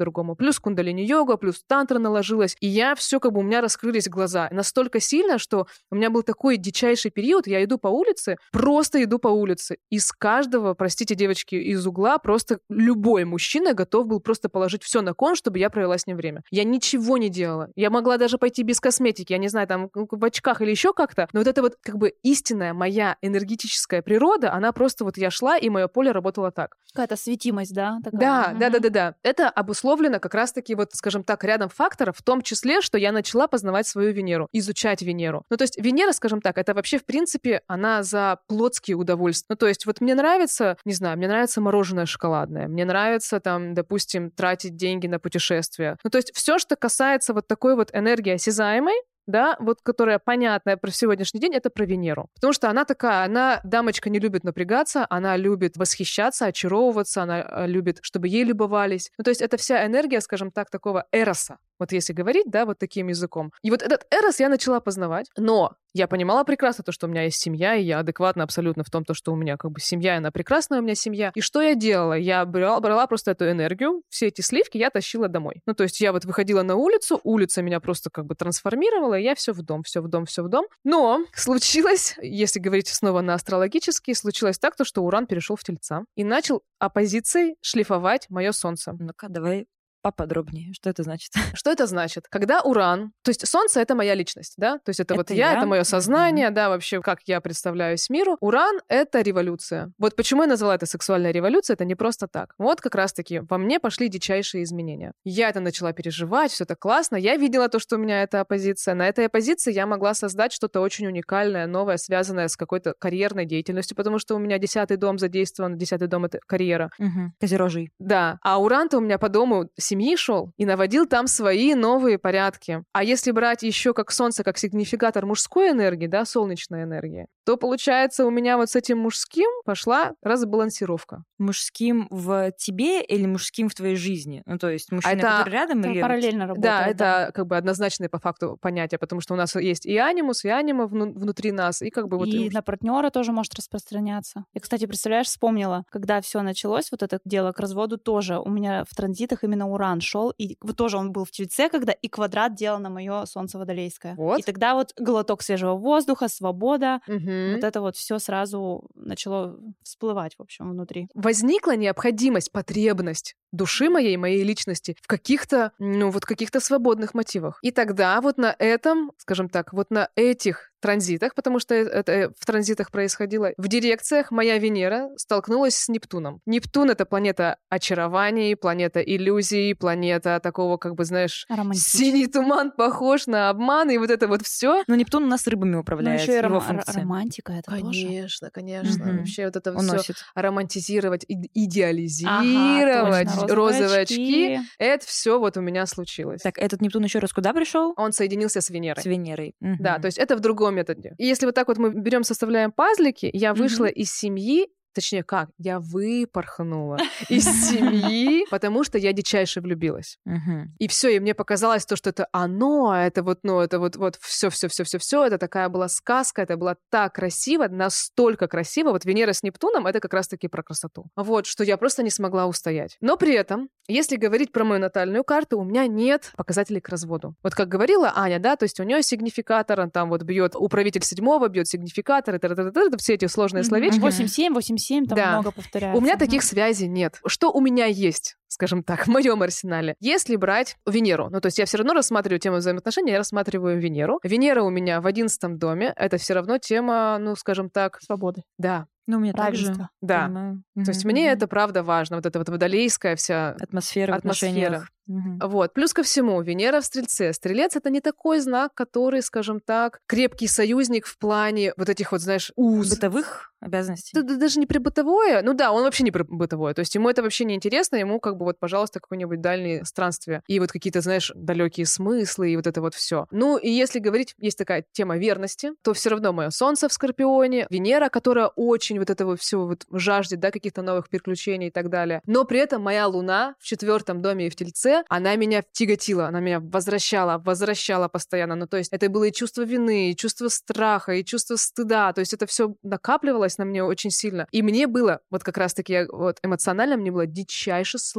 плюс кундалини-йога, плюс тантра наложилась, и я все как бы, у меня раскрылись глаза. Настолько сильно, что у меня был такой дичайший период, я иду по улице, просто иду по улице. Из каждого, простите, девочки, из угла просто любой мужчина готов был просто положить все на кон, чтобы я провела с ним время. Я ничего не делала. Я могла даже пойти без косметики, я не знаю, там, в очках или еще как-то, но вот это вот как бы истинная моя энергетическая природа, она просто вот я шла, и мое поле работало так. Какая-то светимость, да? Такая? Да, угу. да, да, да, да. Это обусловлено как раз-таки вот, скажем так, рядом факторов, в том числе, что я начала познавать свою Венеру, изучать Венеру. Ну, то есть Венера, скажем так, это вообще, в принципе, она за плотские удовольствия. Ну, то есть вот мне нравится, не знаю, мне нравится мороженое шоколадное, мне нравится там, допустим, тратить деньги на путешествия. Ну, то есть все, что касается вот такой вот энергии осязаемой, да, вот которая понятная про сегодняшний день, это про Венеру. Потому что она такая, она, дамочка, не любит напрягаться, она любит восхищаться, очаровываться, она любит, чтобы ей любовались. Ну, то есть это вся энергия, скажем так, такого эроса. Вот если говорить, да, вот таким языком. И вот этот эрос я начала познавать, но я понимала прекрасно то, что у меня есть семья, и я адекватна абсолютно в том, то, что у меня как бы семья, и она прекрасная у меня семья. И что я делала? Я брала, брала просто эту энергию, все эти сливки я тащила домой. Ну, то есть я вот выходила на улицу, улица меня просто как бы трансформировала, и я все в дом, все в дом, все в дом. Но случилось, если говорить снова на астрологический, случилось так, то, что Уран перешел в Тельца и начал оппозицией шлифовать мое Солнце. Ну-ка, давай поподробнее. Что это значит? Что это значит? Когда Уран... То есть Солнце — это моя личность, да? То есть это, это вот я, я, это мое сознание, mm-hmm. да, вообще, как я представляюсь миру. Уран — это революция. Вот почему я назвала это сексуальная революция, это не просто так. Вот как раз-таки во мне пошли дичайшие изменения. Я это начала переживать, все это классно. Я видела то, что у меня это оппозиция. На этой оппозиции я могла создать что-то очень уникальное, новое, связанное с какой-то карьерной деятельностью, потому что у меня десятый дом задействован, десятый дом — это карьера. Угу. Козерожий. Да. А Уран-то у меня по дому семьи шел и наводил там свои новые порядки. А если брать еще как Солнце, как сигнификатор мужской энергии, да, солнечной энергии, то получается у меня вот с этим мужским пошла разбалансировка. Мужским в тебе или мужским в твоей жизни? Ну, то есть мужчина, это, который рядом это или... параллельно работает. Да, да, это как бы однозначные по факту понятия, потому что у нас есть и анимус, и анима вну- внутри нас, и как бы вот... И на партнера тоже может распространяться. Я, кстати, представляешь, вспомнила, когда все началось, вот это дело к разводу тоже, у меня в транзитах именно Уран шел, и вот тоже он был в Тельце, когда и квадрат делал на мое Солнце Водолейское. Вот. И тогда вот глоток свежего воздуха, свобода, Угу. вот это вот все сразу начало всплывать, в общем, внутри. Возникла необходимость, потребность души моей, моей личности в каких-то, ну, вот каких-то свободных мотивах. И тогда вот на этом, скажем так, вот на этих транзитах, потому что это в транзитах происходило, в дирекциях моя Венера столкнулась с Нептуном. Нептун — это планета очарований, планета иллюзий, планета такого, как бы, знаешь, синий туман похож на обман, и вот это вот все. Но Нептун у нас рыбами управляет. Ну, еще и его ром- функция. романтика это Конечно, тоже. конечно, конечно. Мгм. Вообще вот это Уносит. все романтизировать, и- идеализировать, Ага, точно, розовые очки. Это все вот у меня случилось. Так, этот Нептун еще раз куда пришел? Он соединился с Венерой. С Венерой. Мгм. Да, то есть это в другом методе. И если вот так вот мы берем, составляем пазлики, я вышла Мгм. из семьи, точнее, как? Я выпорхнула из семьи, потому что я дичайше влюбилась. Мгм. И все, и мне показалось то, что это оно, а это вот, ну, это вот, вот все, все, все, все, все, это такая была сказка, это было так красиво, настолько красиво. Вот Венера с Нептуном — это как раз-таки про красоту. Вот, что я просто не смогла устоять. Но при этом, если говорить про мою натальную карту, у меня нет показателей к разводу. Вот как говорила Аня, да, то есть у нее сигнификатор, он там вот бьет, управитель седьмого бьет сигнификатор, это, это, это, это, все эти сложные словечки. восемь семь, восемь семь, там Да. много повторяется. У меня Мгм. таких связей нет. Что у меня есть, скажем так, в моем арсенале? Если брать Венеру, ну то есть я все равно рассматриваю тему взаимоотношений, я рассматриваю Венеру. Венера у меня в одиннадцатом доме, это все равно тема, ну скажем так, Свободы. да, Ну, у меня также. Равенство. да. Понимаю. То есть Мгм. мне это правда важно, вот эта вот водолейская вся Атмосфера в атмосфера. отношениях. Мгм. Вот. Плюс ко всему, Венера в Стрельце. Стрелец — это не такой знак, который, скажем так, крепкий союзник в плане вот этих вот, знаешь, уз. Бытовых обязанностей. Да- да- даже не про бытовое. Ну да, он вообще не про бытовое. То есть ему это вообще не интересно, ему как бы вот, пожалуйста, какое-нибудь дальнее странствие. И вот какие-то, знаешь, далекие смыслы, и вот это вот все. Ну и если говорить, есть такая тема верности, то все равно мое Солнце в Скорпионе, Венера, которая очень вот этого всего вот жаждет, да, каких-то новых приключений и так далее. Но при этом моя Луна в четвертом доме и в Тельце, она меня тяготила, она меня возвращала, возвращала постоянно. Ну то есть это было и чувство вины, и чувство страха, и чувство стыда. То есть это все накапливалось на мне очень сильно. И мне было, вот как раз-таки, я, вот эмоционально мне было дичайше сложно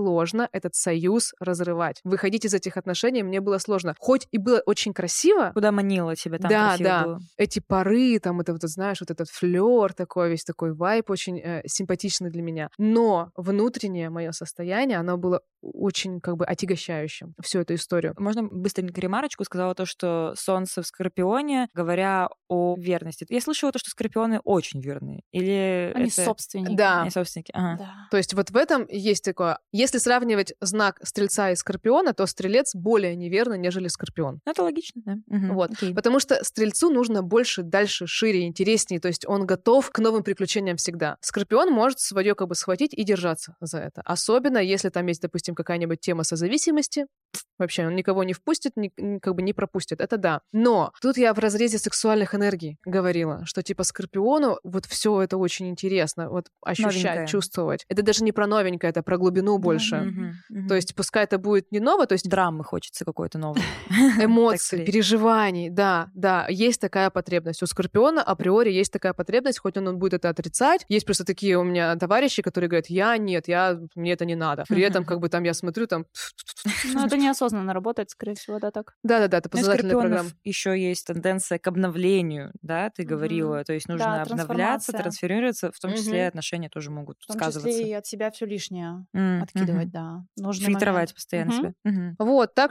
сложно этот союз разрывать. Выходить из этих отношений мне было сложно. Хоть и было очень красиво. Куда манило тебя там да, красиво да. было. Эти пары, там, это вот, знаешь, вот этот флёр такой, весь такой вайб очень э, симпатичный для меня. Но внутреннее мое состояние, оно было очень как бы отягощающим, всю эту историю. Можно быстренько ремарочку? Сказала то, что Солнце в Скорпионе, говоря о верности. Я слышала то, что Скорпионы очень верные. Или Они это... собственники. Да. Они собственники. Ага. Да. То есть вот в этом есть такое. Если сравнивать знак Стрельца и Скорпиона, то Стрелец более неверный, нежели Скорпион. Ну, это логично, да. Угу. Вот. Окей. Потому что Стрельцу нужно больше, дальше, шире, интереснее. То есть он готов к новым приключениям всегда. Скорпион может свое как бы схватить и держаться за это. Особенно, если там есть, допустим, какая-нибудь тема созависимости. Вообще, он никого не впустит, ни, как бы не пропустит. Это да. Но тут я в разрезе сексуальных энергий говорила, что типа Скорпиону вот все это очень интересно. Вот ощущать, Новенькое. чувствовать. Это даже не про новенькое, это про глубину больше. Мгм, мгм. То есть пускай это будет не ново, то есть Драмы хочется какой-то новой. эмоций, скорее. переживаний, да, да, есть такая потребность. У Скорпиона априори есть такая потребность, хоть он, он будет это отрицать. Есть просто такие у меня товарищи, которые говорят, я нет, я, мне это не надо. При этом как бы там я смотрю, там... Ну, это неосознанно работает, скорее всего, да, так. Да-да-да, это Ну, и познавательная программа. Скорпионов еще есть тенденция к обновлению, да, ты Мгм. говорила. То есть нужно Да, обновляться, трансформация. трансформироваться, в том числе Мгм. отношения тоже могут В том сказываться. числе и от себя все лишнее М, откидывать, мгм. да. Нужный Фильтровать момент. постоянно Мгм. себя. Мгм. Вот, так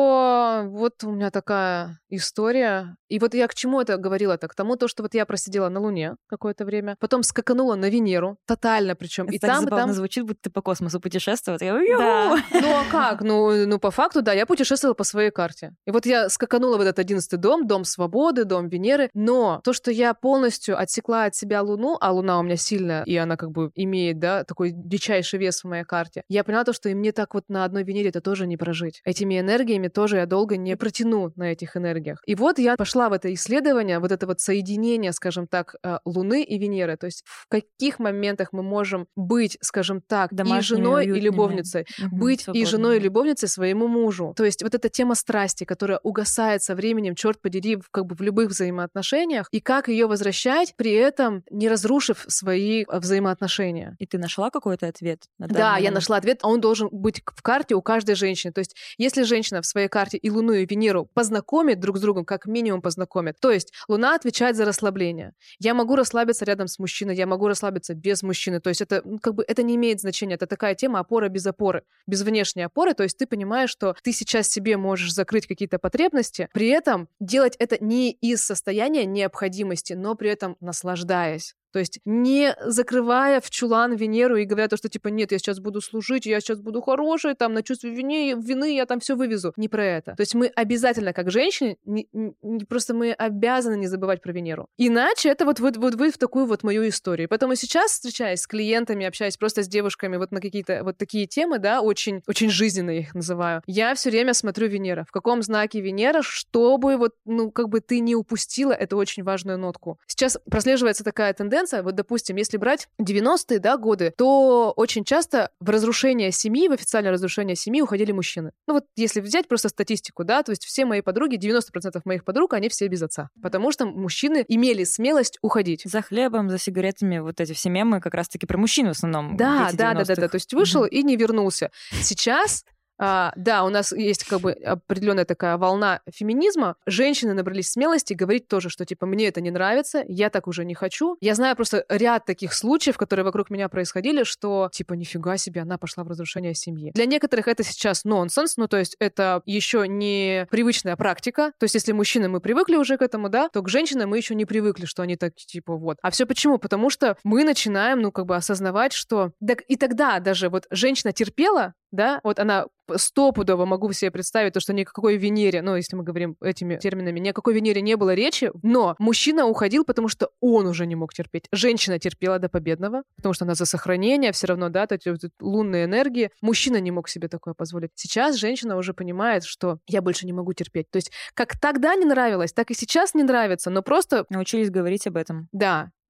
что вот у меня такая история. И вот я к чему это говорила-то? К тому, то, что вот я просидела на Луне какое-то время, потом скаканула на Венеру, тотально причем. Это И так там, и забавно там... звучит, будто ты по космосу путешествовала. Я, Да. Ну а как? Ну, ну, по факту, да, я путешествовала по своей карте. И вот я скаканула в этот одиннадцатый дом, дом свободы, дом Венеры. Но то, что я полностью отсекла от себя Луну, а Луна у меня сильная, и она как бы имеет, да, такой дичайший вес в моей карте, я поняла то, что и мне так вот на одной Венере это тоже не прожить. Этими энергиями тоже я долго не протяну на этих энергиях. И вот я пошла в это исследование, вот это вот соединение, скажем так, э, Луны и Венеры. То есть в каких моментах мы можем быть, скажем так, и Домашними, женой, и уютными. любовницей, Мгм, быть и свободными. женой, и любовницей своему мужу. То есть вот эта тема страсти, которая угасает со временем, черт подери, в, как бы в любых взаимоотношениях, и как ее возвращать, при этом не разрушив свои э, взаимоотношения. И ты нашла какой-то ответ? на данный Да, я момент? нашла ответ, а он должен быть в карте у каждой женщины. То есть, если женщина в своей карте и Луну, и Венеру познакомит друг с другом, как минимум познакомит, то есть Луна отвечает за расслабление. Я могу расслабиться рядом с мужчиной, я могу расслабиться без мужчины. То есть это ну, как бы это не имеет значения. Это такая тема опора без опоры, без внешней опоры. То есть ты понимаешь, что ты сейчас себе можешь закрыть какие-то потребности, при этом делать это не из состояния необходимости, но при этом наслаждаясь. То есть не закрывая в чулан Венеру и говоря то, что типа нет, я сейчас буду служить, я сейчас буду хорошей, там на чувстве вины, вины я там все вывезу. Не про это. То есть мы обязательно, как женщины, не, не, просто мы обязаны не забывать про Венеру. Иначе это вот, вот, вот вы в такую вот мою историю. Поэтому сейчас, встречаясь с клиентами, общаясь просто с девушками вот на какие-то вот такие темы, да, очень, очень жизненные их называю, я все время смотрю Венера. В каком знаке Венера, чтобы вот, ну, как бы ты не упустила эту очень важную нотку. Сейчас прослеживается такая тенденция. Вот, допустим, если брать девяностые да, годы, то очень часто в разрушение семьи, в официальное разрушение семьи уходили мужчины. Ну вот если взять просто статистику, да, то есть все мои подруги, девяносто процентов моих подруг, они все без отца. Потому что мужчины имели смелость уходить. За хлебом, за сигаретами, вот эти все мемы как раз-таки про мужчин в основном. Да, дети да, да, да, да. девяностых. То есть вышел Мгм. и не вернулся. Сейчас А, да, у нас есть как бы определенная такая волна феминизма. Женщины набрались смелости говорить тоже, что типа мне это не нравится, я так уже не хочу. Я знаю просто ряд таких случаев, которые вокруг меня происходили, что типа нифига себе, она пошла в разрушение семьи. Для некоторых это сейчас нонсенс, ну то есть это еще не привычная практика. То есть если мужчины мы привыкли уже к этому, да, то к женщинам мы еще не привыкли, что они так типа вот. А все почему? Потому что мы начинаем, ну как бы осознавать, что так и тогда даже вот женщина терпела, да, вот она стопудово могу себе представить то, что ни о какой Венере, ну, если мы говорим этими терминами, ни о какой Венере не было речи, но мужчина уходил, потому что он уже не мог терпеть. Женщина терпела до победного, потому что она за сохранение все равно, да, эти вот лунные энергии. Мужчина не мог себе такое позволить. Сейчас женщина уже понимает, что я больше не могу терпеть. То есть как тогда не нравилось, так и сейчас не нравится, но просто... Научились говорить об этом. Да.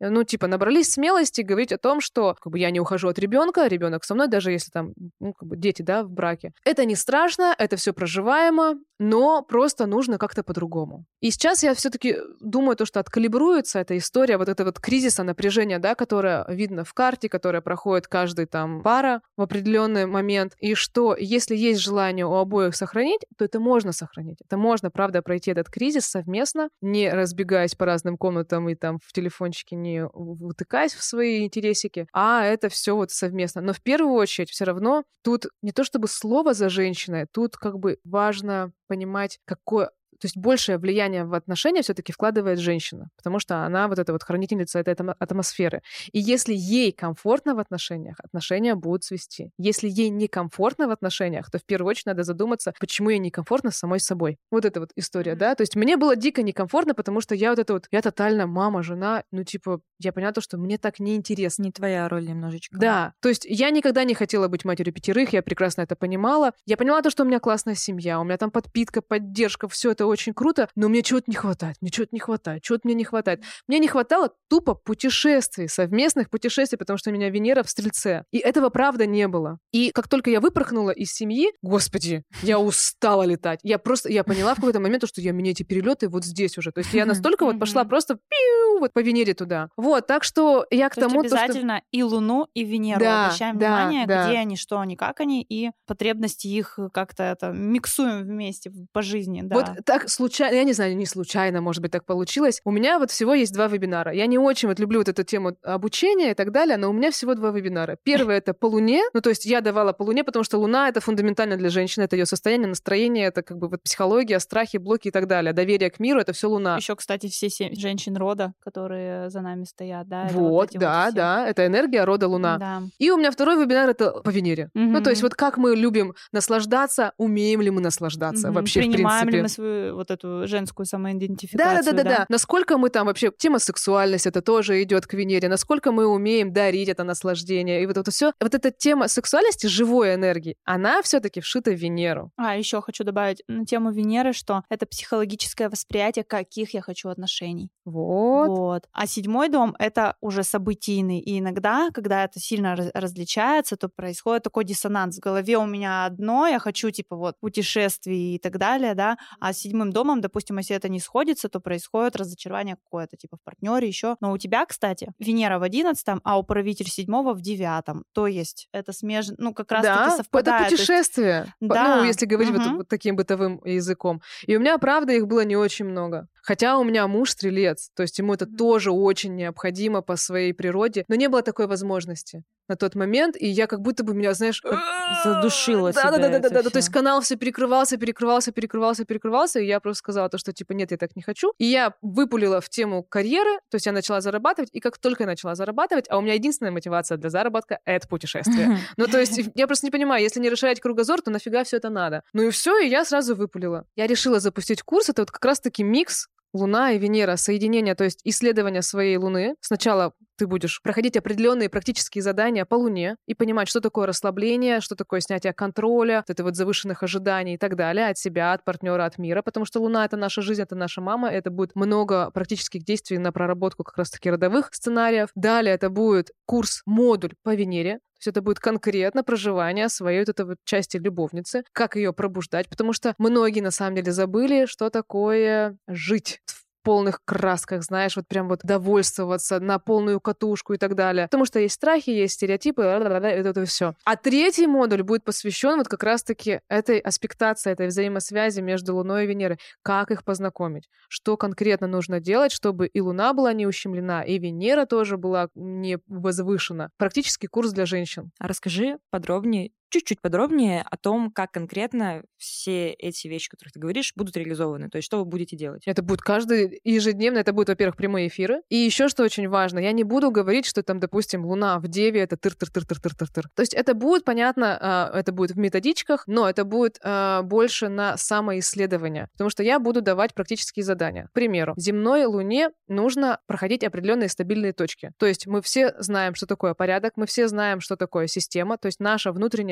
ну, типа, набрались смелости говорить о том, что как бы, я не ухожу от ребенка, ребенок со мной, даже если там, ну, как бы, дети, да, в браке. Это не страшно, это все проживаемо, но просто нужно как-то по-другому. И сейчас я все-таки думаю, то, что откалибруется эта история вот этого вот кризиса напряжения, да, которое видно в карте, которое проходит каждый там пара в определенный момент, и что если есть желание у обоих сохранить, то это можно сохранить. Это можно, правда, пройти этот кризис совместно, не разбегаясь по разным комнатам и там в телефончике не утыкаясь в свои интересики, а это все вот совместно. Но в первую очередь все равно тут не то чтобы слово за женщиной, тут как бы важно понимать, какое... То есть большее влияние в отношения все-таки вкладывает женщина, потому что она вот эта вот хранительница этой атмосферы. И если ей комфортно в отношениях, отношения будут цвести. Если ей некомфортно в отношениях, то в первую очередь надо задуматься, почему ей некомфортно с самой собой. Вот эта вот история, да? То есть мне было дико некомфортно, потому что я вот эта вот, я тотально мама, жена, ну типа, я поняла то, что мне так неинтересно. Не твоя роль немножечко. Да, то есть я никогда не хотела быть матерью пятерых, я прекрасно это понимала. Я поняла то, что у меня классная семья, у меня там подпитка, поддержка, все это очень круто, но мне чего-то не хватает, мне чего-то не хватает, чего-то мне не хватает. Мне не хватало тупо путешествий, совместных путешествий, потому что у меня Венера в Стрельце. И этого правда не было. И как только я выпорхнула из семьи, господи, я устала летать. Я просто, я поняла в какой-то момент, что я, меня эти перелеты вот здесь уже. То есть я настолько вот пошла просто пиу, вот по Венере туда. Вот, так что я к то тому... есть обязательно то, что... и Луну, и Венеру да, обращаем да, внимание, да. где они, что они, как они, и потребности их как-то это миксуем вместе по жизни, да. Вот так случайно, я не знаю, не случайно, может быть, так получилось. У меня вот всего есть два вебинара. Я не очень вот люблю вот эту тему обучения и так далее, но у меня всего два вебинара. Первый — это по Луне, ну, то есть я давала по Луне, потому что Луна — это фундаментально для женщины, это ее состояние, настроение, это как бы вот психология, страхи, блоки и так далее. Доверие к миру — это все Луна. Еще, кстати, все семь женщин рода, которые за нами стоят, да? Вот, вот да, вот да, это энергия рода Луна. Да. И у меня второй вебинар — это по Венере. Угу. Ну, то есть вот как мы любим наслаждаться, умеем ли мы наслаждаться угу. вообще, Принимаем в принципе. ли мы свою вот эту женскую самоидентификацию? Да, да, да, да, да. да. Насколько мы там вообще... Тема сексуальности, это тоже идет к Венере. Насколько мы умеем дарить это наслаждение. И вот это все. Вот эта тема сексуальности, живой энергии, она все-таки вшита в Венеру. А, еще хочу добавить на тему Венеры, что это психологическое восприятие, каких я хочу отношений. Вот. Вот. А седьмой дом — это уже событийный. И иногда, когда это сильно раз- различается, то происходит такой диссонанс. В голове у меня одно, я хочу, типа, вот, путешествий и так далее, да, а с седьмым домом, допустим, если это не сходится, то происходит разочарование какое-то, типа, в партнере еще. Но у тебя, кстати, Венера в одиннадцатом, а управитель седьмого в девятом. То есть это смежно, ну, как раз-таки да, совпадает. Это путешествие. Есть... Да. Ну, если говорить угу. вот, вот таким бытовым языком. И у меня, правда, их было не очень много. Хотя у меня муж стрелец, то есть ему это mm-hmm. тоже очень необходимо по своей природе, но не было такой возможности на тот момент, и я как будто бы меня, знаешь, задушила себя. Да-да-да, то есть канал все перекрывался, перекрывался, перекрывался, перекрывался, и я просто сказала то, что типа нет, я так не хочу. И я выпулила в тему карьеры, то есть я начала зарабатывать, и как только я начала зарабатывать, а у меня единственная мотивация для заработка — это путешествие. Ну, то есть я просто не понимаю, если не расширять кругозор, то нафига все это надо? Ну и все, и я сразу выпулила. Я решила запустить курс, это вот как раз-таки микс Луна и Венера, соединение, то есть исследование своей Луны. Сначала ты будешь проходить определенные практические задания по Луне и понимать, что такое расслабление, что такое снятие контроля, вот это вот завышенных ожиданий и так далее от себя, от партнера, от мира, потому что Луна — это наша жизнь, это наша мама, это будет много практических действий на проработку как раз-таки родовых сценариев. Далее это будет курс-модуль по Венере. То есть это будет конкретно проживание своей вот этой вот части любовницы, как ее пробуждать, потому что многие на самом деле забыли, что такое жить в полных красках, знаешь, вот прям вот довольствоваться на полную катушку и так далее. Потому что есть страхи, есть стереотипы, это, это все. А третий модуль будет посвящен вот как раз-таки этой аспектации, этой взаимосвязи между Луной и Венерой. Как их познакомить? Что конкретно нужно делать, чтобы и Луна была не ущемлена, и Венера тоже была не возвышена. Практически курс для женщин. А расскажи подробнее, чуть-чуть подробнее о том, как конкретно все эти вещи, о которых ты говоришь, будут реализованы. То есть что вы будете делать? Это будет каждый ежедневно, это будет, во-первых, прямые эфиры. И еще что очень важно, я не буду говорить, что там, допустим, Луна в Деве — это тыр-тыр-тыр-тыр-тыр-тыр. То есть это будет, понятно, это будет в методичках, но это будет больше на самоисследование. Потому что я буду давать практические задания. К примеру, земной Луне нужно проходить определенные стабильные точки. То есть мы все знаем, что такое порядок, мы все знаем, что такое система, то есть наша внутренняя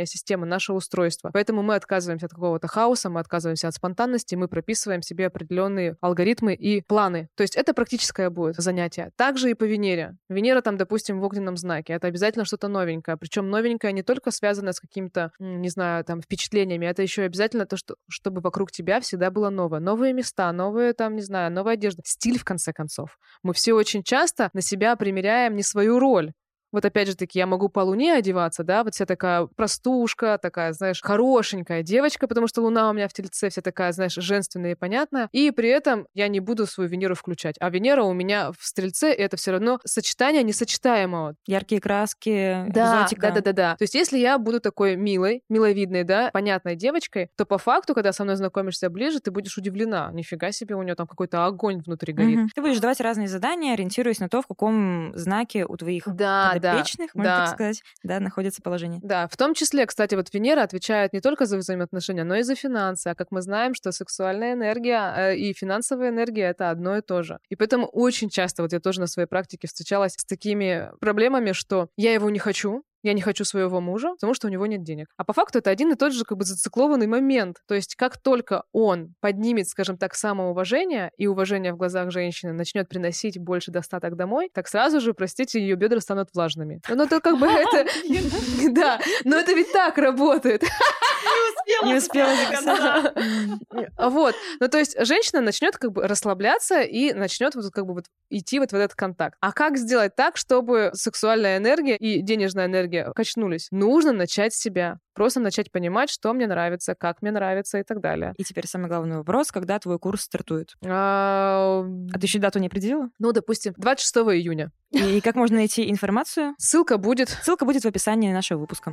система, наше устройство. Поэтому мы отказываемся от какого-то хаоса, мы отказываемся от спонтанности, мы прописываем себе определенные алгоритмы и планы. То есть это практическое будет занятие. Также и по Венере. Венера там, допустим, в огненном знаке. Это обязательно что-то новенькое. Причем новенькое не только связано с какими-то, не знаю, там, впечатлениями, это еще обязательно то, что, чтобы вокруг тебя всегда было новое. Новые места, новые, там, не знаю, новая одежда. Стиль, в конце концов. Мы все очень часто на себя примеряем не свою роль. Вот опять же таки, я могу по Луне одеваться, да, вот вся такая простушка, такая, знаешь, хорошенькая девочка, потому что Луна у меня в Тельце вся такая, знаешь, женственная и понятная, и при этом я не буду свою Венеру включать. А Венера у меня в Стрельце, и это все равно сочетание несочетаемого. Яркие краски, да, экзотика. Да, да, да, да. То есть если я буду такой милой, миловидной, да, понятной девочкой, то по факту, когда со мной знакомишься ближе, ты будешь удивлена. Нифига себе, у нее там какой-то огонь внутри горит. Угу. Ты будешь давать разные задания, ориентируясь на то, в каком знаке у твоих да, подопечных, да, можно да. так сказать, да, находится положение. Да, в том числе, кстати, вот Венера отвечает не только за взаимоотношения, но и за финансы. А как мы знаем, что сексуальная энергия э, и финансовая энергия — это одно и то же. И поэтому очень часто, вот я тоже на своей практике встречалась с такими проблемами, что я его не хочу, я не хочу своего мужа, потому что у него нет денег. А по факту это один и тот же как бы зациклованный момент. То есть как только он поднимет, скажем так, самоуважение и уважение в глазах женщины, начнет приносить больше достаток домой, так сразу же, простите, ее бедра станут влажными. Ну, это как бы это... Да, но это ведь так работает. Не успела до конца. Вот. Ну, то есть женщина начнет как бы расслабляться и начнет вот как бы вот идти вот в этот контакт. А как сделать так, чтобы сексуальная энергия и денежная энергия качнулись? Нужно начать с себя. Просто начать понимать, что мне нравится, как мне нравится и так далее. И теперь самый главный вопрос, когда твой курс стартует? А, а ты еще дату не определила? Ну, допустим, двадцать шестого июня. И как можно найти информацию? Ссылка будет... Ссылка будет в описании нашего выпуска.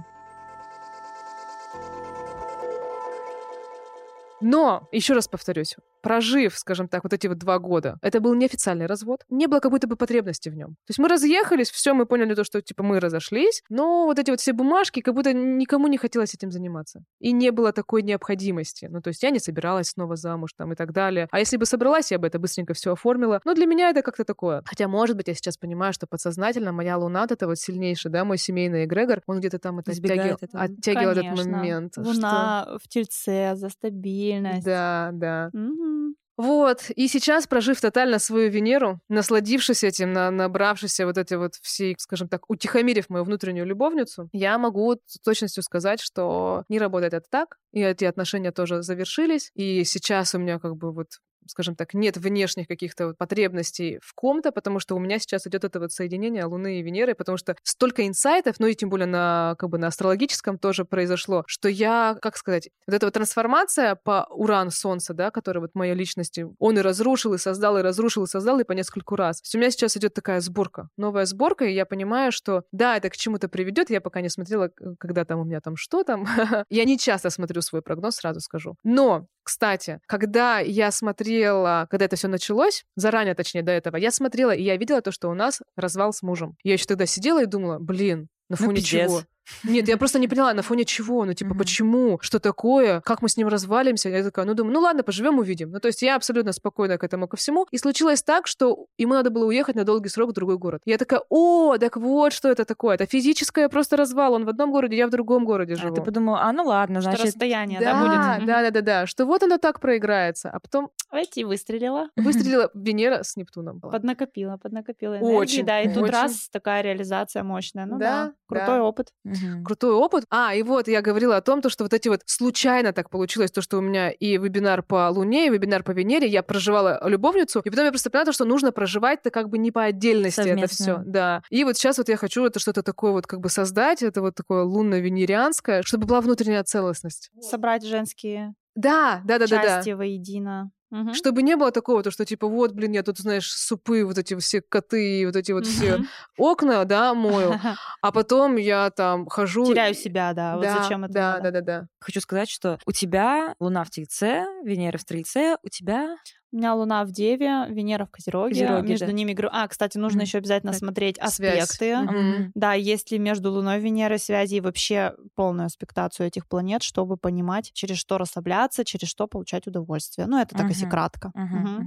Но, еще раз повторюсь, прожив, скажем так, вот эти вот два года, это был неофициальный развод, не было какой-то бы потребности в нем. То есть мы разъехались, все, мы поняли то, что, типа, мы разошлись, но вот эти вот все бумажки, как будто никому не хотелось этим заниматься. И не было такой необходимости. Ну, то есть я не собиралась снова замуж там и так далее. А если бы собралась, я бы это быстренько все оформила. Но для меня это как-то такое. Хотя, может быть, я сейчас понимаю, что подсознательно моя Луна, это вот сильнейший, да, мой семейный эгрегор, он где-то там это оттягивал, оттягивал этот момент. Луна что... в Тельце, за стабильность. Да, да. Mm-hmm. Вот, и сейчас, прожив тотально свою Венеру, насладившись этим, на, набравшись вот эти вот всей, скажем так, утихомирив мою внутреннюю любовницу, я могу с точностью сказать, что не работает это так, и эти отношения тоже завершились, и сейчас у меня как бы вот, скажем так, нет внешних каких-то вот потребностей в ком-то, потому что у меня сейчас идет это вот соединение Луны и Венеры, потому что столько инсайтов, ну и тем более на, как бы на астрологическом тоже произошло, что я, как сказать, вот эта вот трансформация по Уран-Солнце, да, которая вот моей личности, он и разрушил, и создал, и разрушил, и создал, и по нескольку раз. У меня сейчас идет такая сборка, новая сборка, и я понимаю, что да, это к чему-то приведет. Я пока не смотрела, когда там у меня там что там. Я не часто смотрю свой прогноз, сразу скажу. Но кстати, когда я смотрела, когда это все началось, заранее, точнее, до этого, я смотрела, и я видела то, что у нас развал с мужем. Я еще тогда сидела и думала, блин, на фоне ну, чего? Нет, я просто не поняла, на фоне чего, ну, типа, mm-hmm. почему, что такое, как мы с ним развалимся. Я такая, ну, думаю, ну, ладно, поживем, увидим. Ну, то есть я абсолютно спокойна к этому ко всему. И случилось так, что ему надо было уехать на долгий срок в другой город. Я такая, о, так вот, что это такое. Это физическое просто развал. Он в одном городе, я в другом городе живу. А ты подумала, а, ну, ладно, значит... Что расстояние, да, да, будет? Да, да, да, да, что вот оно так проиграется. А потом... Эти выстрелила. Выстрелила Венера с Нептуном. Поднакопила, поднакопила энергии. Очень, да, и тут очень. раз такая реализация мощная. Ну да, да крутой да. опыт. Угу. Крутой опыт. А, и вот я говорила о том, что вот эти вот случайно так получилось, то, что у меня и вебинар по Луне, и вебинар по Венере, я проживала любовницу, и потом я просто поняла, что нужно проживать-то как бы не по отдельности совместно. Это все. Да. И вот сейчас вот я хочу это что-то такое вот как бы создать, это вот такое лунно-венерианское, чтобы была внутренняя целостность. Собрать женские да, да, да, части да, да. воедино. Угу. Чтобы не было такого, то, что типа вот, блин, я тут, знаешь, супы, вот эти все коты, вот эти вот все окна, да, мою, а потом я там хожу... Теряю себя, да, да вот зачем это да, надо. Да, да, да. Хочу сказать, что у тебя Луна в Тельце, Венера в Стрельце, у тебя... У меня Луна в Деве, Венера в Козероге. Козероге между да. ними... А, кстати, нужно mm-hmm. еще обязательно так. смотреть аспекты. Mm-hmm. Да, есть ли между Луной и Венерой связи и вообще полную аспектацию этих планет, чтобы понимать, через что расслабляться, через что получать удовольствие. Ну, это так, mm-hmm. если кратко. Mm-hmm. Mm-hmm.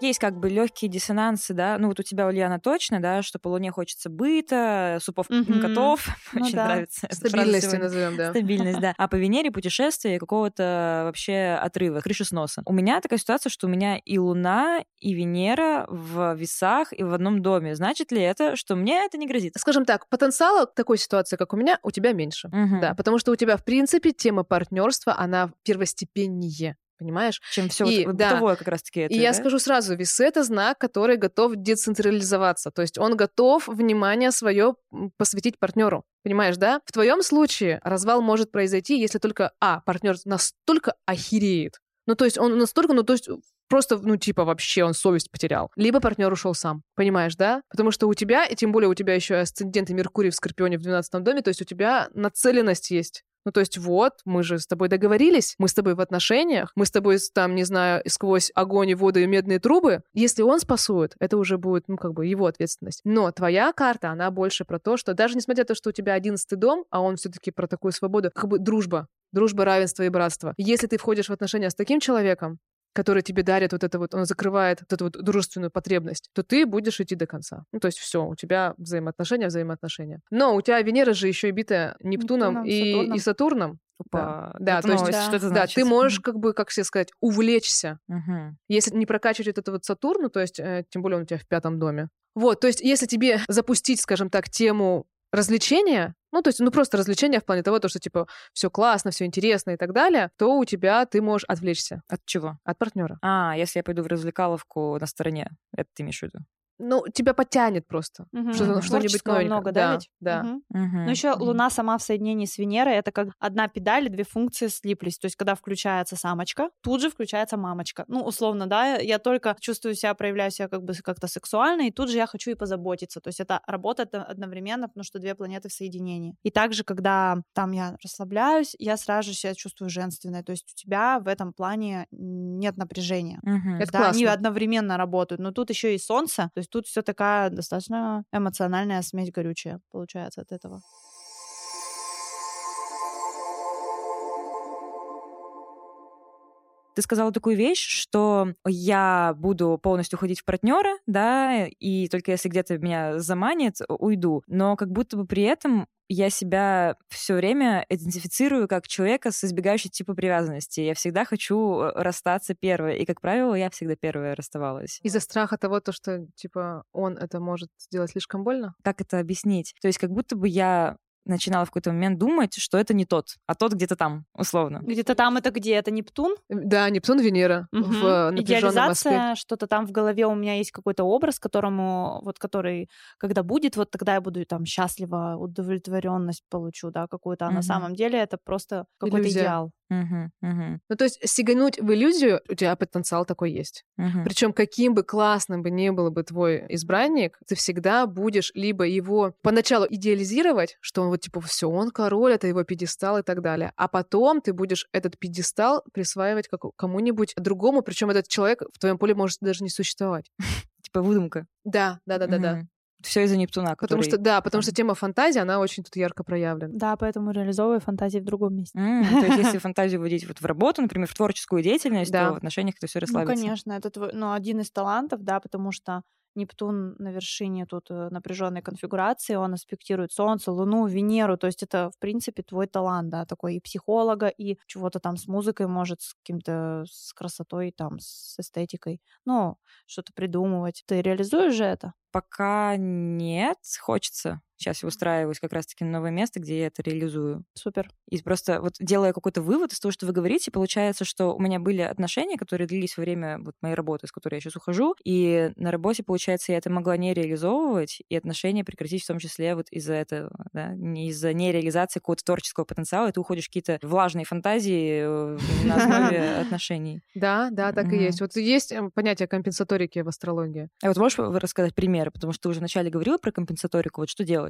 есть как бы легкие диссонансы, да, ну вот у тебя, Ульяна, точно, да, что по Луне хочется быта, супов, mm-hmm. котов, ну, очень да. нравится. Стабильности назовем, да. Стабильность, да. А по Венере путешествие какого-то вообще отрыва, крыши сноса. У меня такая ситуация, что у меня и Луна, и Венера в весах и в одном доме. Значит ли это, что мне это не грозит? Скажем так, потенциала такой ситуации, как у меня, у тебя меньше. Угу. Да, потому что у тебя, в принципе, тема партнерства, она первостепеннее. Понимаешь? Чем все вот, вот да. бытовое как раз-таки это. И да? я скажу сразу, весы — это знак, который готов децентрализоваться. То есть он готов внимание свое посвятить партнеру. Понимаешь, да? В твоем случае развал может произойти, если только, а, партнер настолько охереет. Ну, то есть он настолько, ну, то есть просто, ну, типа, вообще он совесть потерял. Либо партнер ушел сам. Понимаешь, да? Потому что у тебя, и тем более у тебя еще асцендент и Меркурий в Скорпионе в двенадцатом доме, то есть у тебя нацеленность есть. Ну, то есть вот, мы же с тобой договорились, мы с тобой в отношениях, мы с тобой там, не знаю, сквозь огонь и воду и медные трубы. Если он спасует, это уже будет, ну, как бы его ответственность. Но твоя карта, она больше про то, что даже несмотря на то, что у тебя одиннадцатый дом, а он все-таки про такую свободу, как бы дружба. Дружба, равенство и братство. Если ты входишь в отношения с таким человеком, который тебе дарит вот это вот, он закрывает вот эту вот дружественную потребность, то ты будешь идти до конца. Ну, то есть все, у тебя взаимоотношения, взаимоотношения. Но у тебя Венера же еще и битая Нептуном, Нептуном и, Сатурном. и Сатурном. Опа. Да, это то есть, да. Что это да, ты можешь, как бы, как все сказать, увлечься. Угу. Если не прокачивать вот это вот Сатурн, ну, то есть, э, тем более он у тебя в пятом доме. Вот, то есть, если тебе запустить, скажем так, тему развлечения, ну, то есть, ну, просто развлечения в плане того, то, что, типа, все классно, все интересно и так далее, то у тебя ты можешь отвлечься. От чего? От партнера. А, если я пойду в развлекаловку на стороне, это ты имеешь в виду? Ну, тебя подтянет просто. Угу. Что, что-нибудь новенькое. много, да, да ведь? Да. Угу. Угу. Но еще угу. Луна сама в соединении с Венерой, это как одна педаль, две функции слиплись. То есть, когда включается самочка, тут же включается мамочка. Ну, условно, да, я только чувствую себя, проявляю себя как бы как-то сексуально, и тут же я хочу и позаботиться. То есть, это работает одновременно, потому что две планеты в соединении. И также, когда там я расслабляюсь, я сразу же себя чувствую женственной. То есть, у тебя в этом плане нет напряжения. Угу. Это да, классно. они одновременно работают. Но тут еще и Солнце, то есть, тут все такая достаточно эмоциональная смесь горючая получается от этого. Ты сказала такую вещь, что я буду полностью ходить в партнера, да, и только если где-то меня заманит, уйду. Но как будто бы при этом я себя все время идентифицирую как человека с избегающей типа привязанности. Я всегда хочу расстаться первой. И, как правило, я всегда первая расставалась. Из-за страха того, то, что, типа, он это может сделать слишком больно? Как это объяснить? То есть как будто бы я начинала в какой-то момент думать, что это не тот, а тот где-то там, условно. Где-то там это где? Это Нептун? Да, Нептун, Венера. Угу. В напряженном идеализация, аспекте. что-то там в голове у меня есть какой-то образ, которому, вот который, когда будет, вот тогда я буду там счастлива, удовлетворенность получу, да, какую-то. А угу. на самом деле это просто какой-то иллюзия. идеал. Угу, угу. Ну, то есть сигануть в иллюзию, у тебя потенциал такой есть. Угу. Причем каким бы классным бы ни был бы твой избранник, ты всегда будешь либо его поначалу идеализировать, что он вот типа все, он король, это его пьедестал и так далее. А потом ты будешь этот пьедестал присваивать как кому-нибудь другому, причем этот человек в твоем поле может даже не существовать. Типа выдумка. Да, да, да, да, да. Все из-за Нептуна. Потому который... что, да, потому что тема фантазии, она очень тут ярко проявлена. Да, поэтому реализовываю фантазии в другом месте. Mm, то есть, если фантазию вводить вот в работу, например, в творческую деятельность, да. то в отношениях это все расслабится. Ну, конечно, это твой, ну, один из талантов, да, потому что Нептун на вершине тут напряженной конфигурации, он аспектирует Солнце, Луну, Венеру, то есть это, в принципе, твой талант, да, такой и психолога, и чего-то там с музыкой, может, с каким-то, с красотой, там, с эстетикой, ну, что-то придумывать. Ты реализуешь же это? Пока нет, хочется. Сейчас я устраиваюсь как раз-таки на новое место, где я это реализую. Супер. И просто вот делая какой-то вывод из того, что вы говорите, получается, что у меня были отношения, которые длились во время вот моей работы, с которой я сейчас ухожу, и на работе, получается, я это могла не реализовывать, и отношения прекратить в том числе вот из-за этого, да, не из-за нереализации какого-то творческого потенциала, и ты уходишь в какие-то влажные фантазии на основе отношений. Да, да, так и есть. Вот есть понятие компенсаторики в астрологии. А вот можешь рассказать примеры, потому что ты уже вначале говорила про компенсаторику, вот что делать?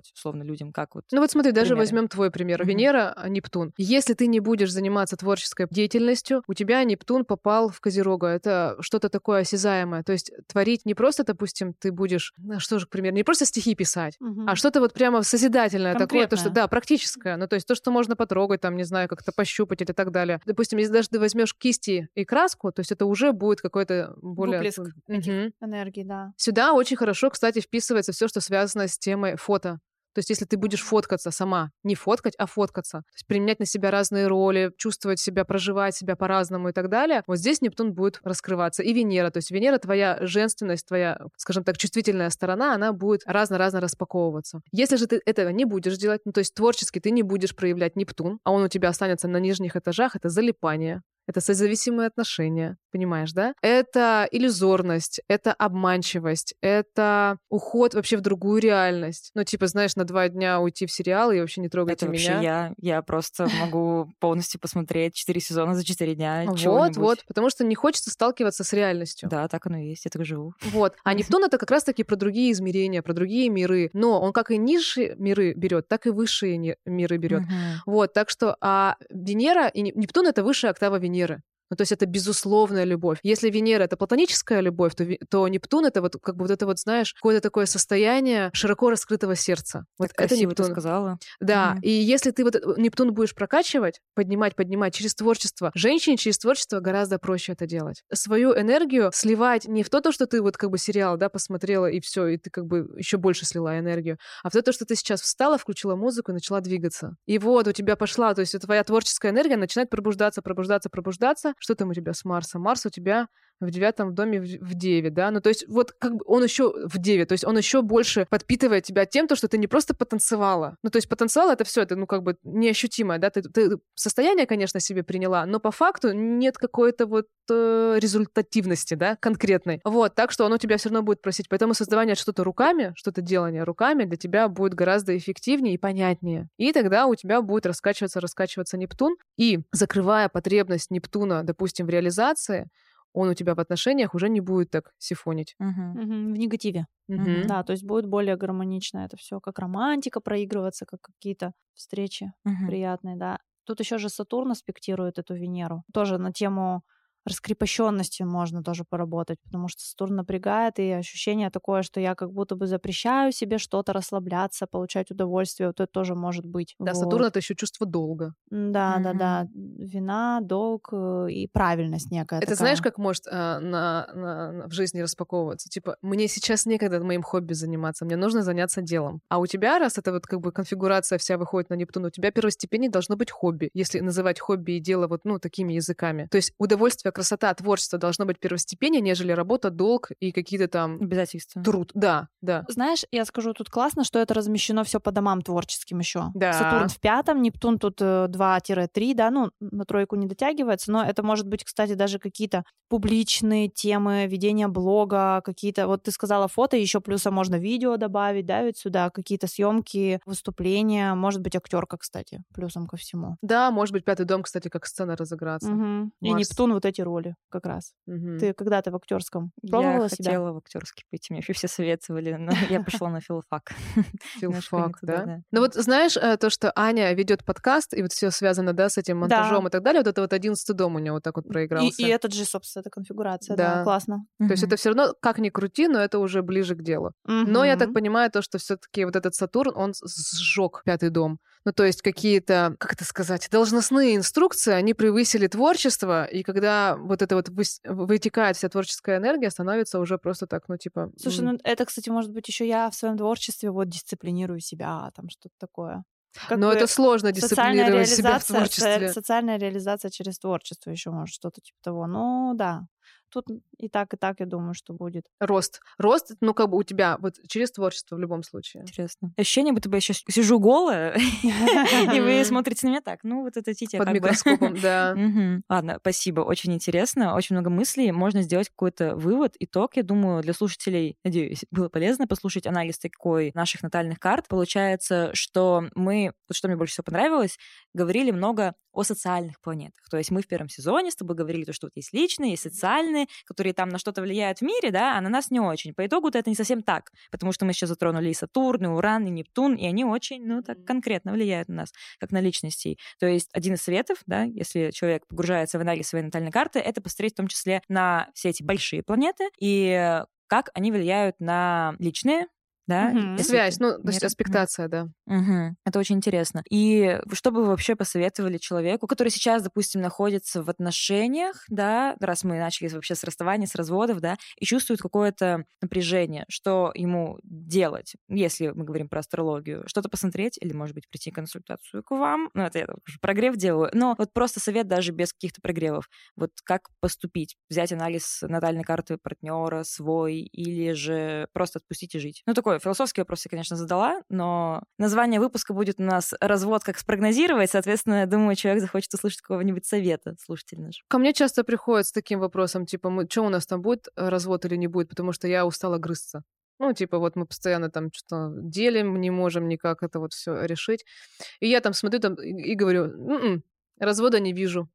сделать, условно, людям? Как вот? Ну вот смотри, даже примеры. возьмем твой пример. Мгм. Венера, Нептун. Если ты не будешь заниматься творческой деятельностью, у тебя Нептун попал в Козерога. Это что-то такое осязаемое. То есть творить не просто, допустим, ты будешь, ну, что же, к примеру, не просто стихи писать, Мгм. а что-то вот прямо созидательное такое, то, что, Конкретное. да, практическое. Ну, то есть то, что можно потрогать, там, не знаю, как-то пощупать или так далее. Допустим, если даже ты возьмешь кисти и краску, то есть это уже будет какой-то более... Выплеск этих Мгм. энергий, да. Сюда очень хорошо, кстати, вписывается все, что связано с темой фото. То есть если ты будешь фоткаться сама, не фоткать, а фоткаться, то есть применять на себя разные роли, чувствовать себя, проживать себя по-разному и так далее, вот здесь Нептун будет раскрываться. И Венера, то есть Венера, твоя женственность, твоя, скажем так, чувствительная сторона, она будет разно-разно распаковываться. Если же ты этого не будешь делать, ну то есть творчески ты не будешь проявлять Нептун, а он у тебя останется на нижних этажах, это залипание. Это созависимые отношения, понимаешь, да? Это иллюзорность, это обманчивость, это уход вообще в другую реальность. Ну, типа, знаешь, на два дня уйти в сериал и вообще не трогайте Это вообще меня. я. Я просто могу полностью посмотреть четыре сезона за четыре дня. Вот, чего-нибудь. вот, потому что не хочется сталкиваться с реальностью. Да, так оно и есть, я так живу. Вот. А Нептун — это как раз-таки про другие измерения, про другие миры. Но он как и низшие миры берет, так и высшие не- миры берет. Мгм. Вот, так что а Венера и Не- Нептун — это высшая октава Венеры. Ну, то есть это безусловная любовь. Если Венера — это платоническая любовь, то, Ви- то Нептун — это вот как бы вот это вот, знаешь, какое-то такое состояние широко раскрытого сердца. Вот Так это красиво ты Нептун. сказала. Да, Мгм. и если ты вот этот Нептун будешь прокачивать, поднимать, поднимать через творчество, женщине через творчество гораздо проще это делать. Свою энергию сливать не в то, то, что ты вот как бы сериал, да, посмотрела и все, и ты как бы еще больше слила энергию, а в то, то, что ты сейчас встала, включила музыку и начала двигаться. И вот у тебя пошла, то есть твоя творческая энергия начинает пробуждаться, пробуждаться, пробуждаться. Что там у тебя с Марсом? Марс у тебя в девятом доме в в деве, да, ну то есть вот как бы он еще в деве, то есть он еще больше подпитывает тебя тем, то, что ты не просто потанцевала, ну то есть потанцевала это все, это ну как бы неощутимое, да, ты, ты состояние, конечно, себе приняла, но по факту нет какой-то вот э, результативности, да, конкретной, вот, так что он у тебя все равно будет просить, поэтому создавание что-то руками, что-то делание руками для тебя будет гораздо эффективнее и понятнее, и тогда у тебя будет раскачиваться, раскачиваться Нептун, и закрывая потребность Нептуна, допустим, в реализации, он у тебя в отношениях уже не будет так сифонить. Мгм. Мгм. В негативе. Мгм. Да, то есть будет более гармонично это все, как романтика проигрываться, как какие-то встречи Мгм. приятные, да. Тут еще же Сатурн аспектирует эту Венеру. Тоже на тему раскрепощенности можно тоже поработать, потому что Сатурн напрягает, и ощущение такое, что я как будто бы запрещаю себе что-то, расслабляться, получать удовольствие. Вот это тоже может быть. Да, Вот. Сатурн — это еще чувство долга. Да, да, Мгм. да. Вина, долг э, и правильность некая Это такая. знаешь, как может а, на, на- на- в жизни распаковываться? Типа, мне сейчас некогда моим хобби заниматься, мне нужно заняться делом. А у тебя, раз это вот как бы конфигурация вся выходит на Нептун, у тебя первостепеннее должно быть хобби, если называть хобби и дело вот, ну, такими языками. То есть удовольствие, красота, творчество должно быть первостепеннее, нежели работа, долг и какие-то там Обязательства. труд. Да, да. Знаешь, я скажу тут классно, что это размещено все по домам творческим еще. Да. Сатурн в пятом, Нептун тут э, два-три, да, ну, на тройку не дотягивается, но это может быть, кстати, даже какие-то публичные темы, ведение блога, какие-то, вот ты сказала фото, еще плюсом можно видео добавить, да, ведь сюда, какие-то съемки, выступления, может быть, актерка, кстати, плюсом ко всему. Да, может быть, пятый дом, кстати, как сцена разыграться. Мгм. И Марс. Нептун вот эти роли как раз. Мгм. Ты когда-то в актерском пробовала Я себя? хотела в актерский пойти, мне вообще все советовали, но я пошла на филфак. Немножко не Филфак, туда, да? да. Ну вот знаешь, э, то, что Аня ведет подкаст, и вот все связано, да, с этим монтажом и так далее, вот это вот одиннадцатый дом у нее вот так вот И, проигрался. и этот же, собственно, эта конфигурация, да, Да. классно. То есть это все равно, как ни крути, но это уже ближе к делу. Но я так Мгм. понимаю, то, что все-таки вот этот Сатурн, он сжег пятый дом. Ну, то есть какие-то, как это сказать, должностные инструкции, они превысили творчество, и когда вот это вот выс- вытекает вся творческая энергия, становится уже просто так, ну, типа... Слушай, м, ну это, кстати, может быть, еще я в своем творчестве вот дисциплинирую себя, там что-то такое. Как но бы это сложно социальная дисциплинировать себя в реализация, творчестве. со- социальная реализация через творчество еще может что-то типа того. Ну да, тут и так, и так, я думаю, что будет. Рост. Рост, ну, как бы у тебя вот через творчество в любом случае. Интересно. Ощущение, будто бы я сейчас сижу голая, и вы смотрите на меня так. Ну, вот это Титя Под как бы. микроскопом, да. Мгм. Ладно, спасибо, очень интересно, очень много мыслей. Можно сделать какой-то вывод, итог, я думаю, для слушателей, надеюсь, было полезно послушать анализ такой наших натальных карт. Получается, что мы, вот что мне больше всего понравилось, говорили много о социальных планетах. То есть мы в первом сезоне с тобой говорили, то, что вот есть личные, есть социальные, которые там на что-то влияют в мире, да, а на нас не очень. По итогу-то это не совсем так, потому что мы сейчас затронули и Сатурн, и Уран, и Нептун, и они очень, ну, так конкретно влияют на нас, как на личностей. То есть один из советов, да, если человек погружается в анализ своей натальной карты, это посмотреть в том числе на все эти большие планеты и как они влияют на личные, да? Угу. Связь, ну, то есть аспектация, да. Угу. Это очень интересно. И что бы вы вообще посоветовали человеку, который сейчас, допустим, находится в отношениях, да, раз мы начали вообще с расставания, с разводов, да, и чувствует какое-то напряжение, что ему делать, если мы говорим про астрологию, что-то посмотреть или, может быть, прийти консультацию к вам, ну, это я уже прогрев делаю, но вот просто совет даже без каких-то прогревов, вот как поступить, взять анализ натальной карты партнера свой или же просто отпустить и жить. Ну, такой философский вопрос я, конечно, задала, но название выпуска будет у нас «Развод. Как спрогнозировать». Соответственно, я думаю, человек захочет услышать какого-нибудь совета, слушатель наш. Ко мне часто приходят с таким вопросом, типа, мы, что у нас там будет, развод или не будет, потому что я устала грызться. Ну, типа, вот мы постоянно там что-то делим, не можем никак это вот все решить. И я там смотрю там и, и говорю, м-м, развода не вижу.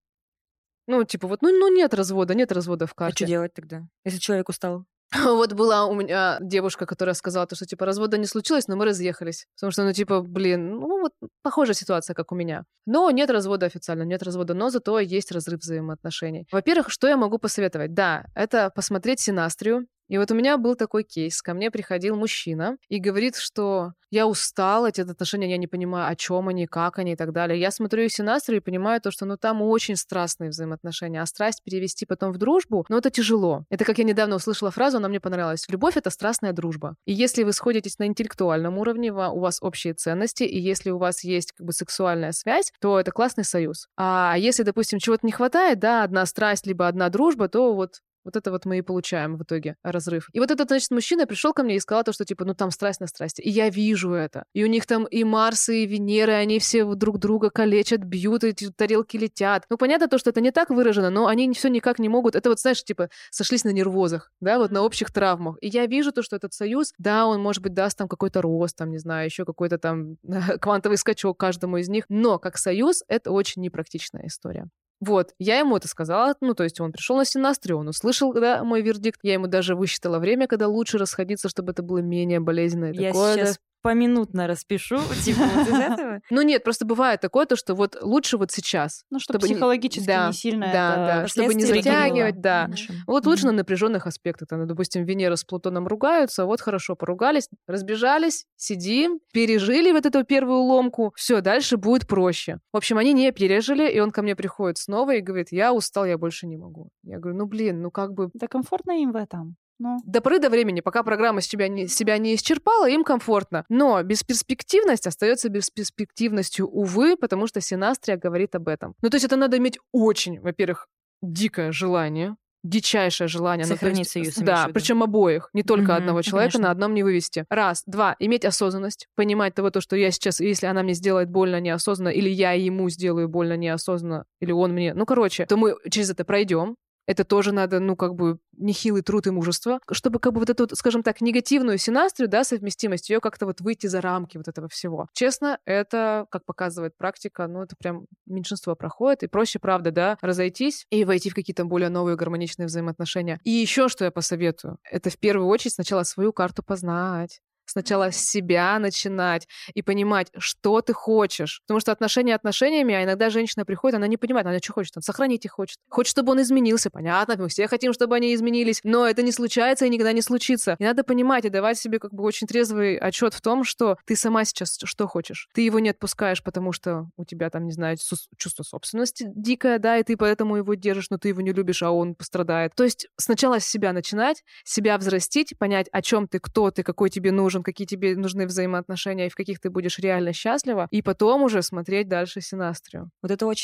Ну, типа, вот, ну, ну нет развода, нет развода в карте. А что делать тогда, если человек устал? Вот была у меня девушка, которая сказала, то, что, типа, развода не случилось, но мы разъехались. Потому что, ну, типа, блин, ну, вот похожая ситуация, как у меня. Но нет развода официально, нет развода, но зато есть разрыв взаимоотношений. Во-первых, что я могу посоветовать? Да, это посмотреть синастрию. И вот у меня был такой кейс. Ко мне приходил мужчина и говорит, что я устал, эти отношения, я не понимаю, о чем они, как они и так далее. Я смотрю синастрию и понимаю то, что ну там очень страстные взаимоотношения, а страсть перевести потом в дружбу, ну это тяжело. Это как я недавно услышала фразу, она мне понравилась. Любовь — это страстная дружба. И если вы сходитесь на интеллектуальном уровне, у вас общие ценности, и если у вас есть как бы сексуальная связь, то это классный союз. А если, допустим, чего-то не хватает, да, одна страсть, либо одна дружба, то вот Вот это вот мы и получаем в итоге разрыв. И вот этот, значит, мужчина пришел ко мне и сказал то, что, типа, ну там страсть на страсти. И я вижу это. И у них там и Марс, и Венера, они все друг друга калечат, бьют, эти тарелки летят. Ну, понятно то, что это не так выражено, но они все никак не могут. Это вот, знаешь, типа, сошлись на нервозах, да, вот на общих травмах. И я вижу то, что этот союз, да, он, может быть, даст там какой-то рост, там, не знаю, еще какой-то там квантовый скачок каждому из них. Но как союз это очень непрактичная история. Вот, я ему это сказала, ну, то есть он пришел на синастрию, он услышал, да, мой вердикт, я ему даже высчитала время, когда лучше расходиться, чтобы это было менее болезненно. Я такое, сейчас да. поминутно распишу, типа, вот из этого. Ну нет, просто бывает такое, то, что вот лучше вот сейчас. Ну, чтобы психологически не сильно это... Да, да, чтобы не затягивать, да. Вот лучше на напряженных аспектах. Там, допустим, Венера с Плутоном ругаются, вот хорошо, поругались, разбежались, сидим, пережили вот эту первую ломку, все, дальше будет проще. В общем, они не пережили, и он ко мне приходит снова и говорит, я устал, я больше не могу. Я говорю, ну блин, ну как бы... Да комфортно им в этом. Ну. До поры до времени, пока программа себя не, себя не исчерпала, им комфортно. Но бесперспективность остается бесперспективностью, увы, потому что синастрия говорит об этом. Ну, то есть это надо иметь очень, во-первых, дикое желание, дичайшее желание. Сохранить ну, союз. Да, причем обоих, не только mm-hmm, одного человека, конечно. На одном не вывести. Раз. Два. Иметь осознанность, понимать того, то, что я сейчас, если она мне сделает больно неосознанно, или я ему сделаю больно неосознанно, или он мне, ну, короче, то мы через это пройдем. Это тоже надо, ну, как бы, нехилый труд и мужество, чтобы, как бы, вот эту, вот, скажем так, негативную синастрию, да, совместимость, ее как-то вот выйти за рамки вот этого всего. Честно, это, как показывает практика, ну, это прям меньшинство проходит, и проще, правда, да, разойтись и войти в какие-то более новые гармоничные взаимоотношения. И еще что я посоветую, это в первую очередь сначала свою карту познать. Сначала с себя начинать и понимать, что ты хочешь. Потому что отношения отношениями, а иногда женщина приходит, она не понимает, она что хочет, она сохранить их хочет. Хочет, чтобы он изменился, понятно, мы все хотим, чтобы они изменились, но это не случается и никогда не случится. И надо понимать и давать себе как бы очень трезвый отчет в том, что ты сама сейчас что хочешь. Ты его не отпускаешь, потому что у тебя там, не знаю, чувство собственности дикое, да, и ты поэтому его держишь, но ты его не любишь, а он пострадает. То есть сначала с себя начинать, себя взрастить, понять, о чем ты, кто ты, какой тебе нужен, какие тебе нужны взаимоотношения и в каких ты будешь реально счастлива, и потом уже смотреть дальше синастрию. Вот это очень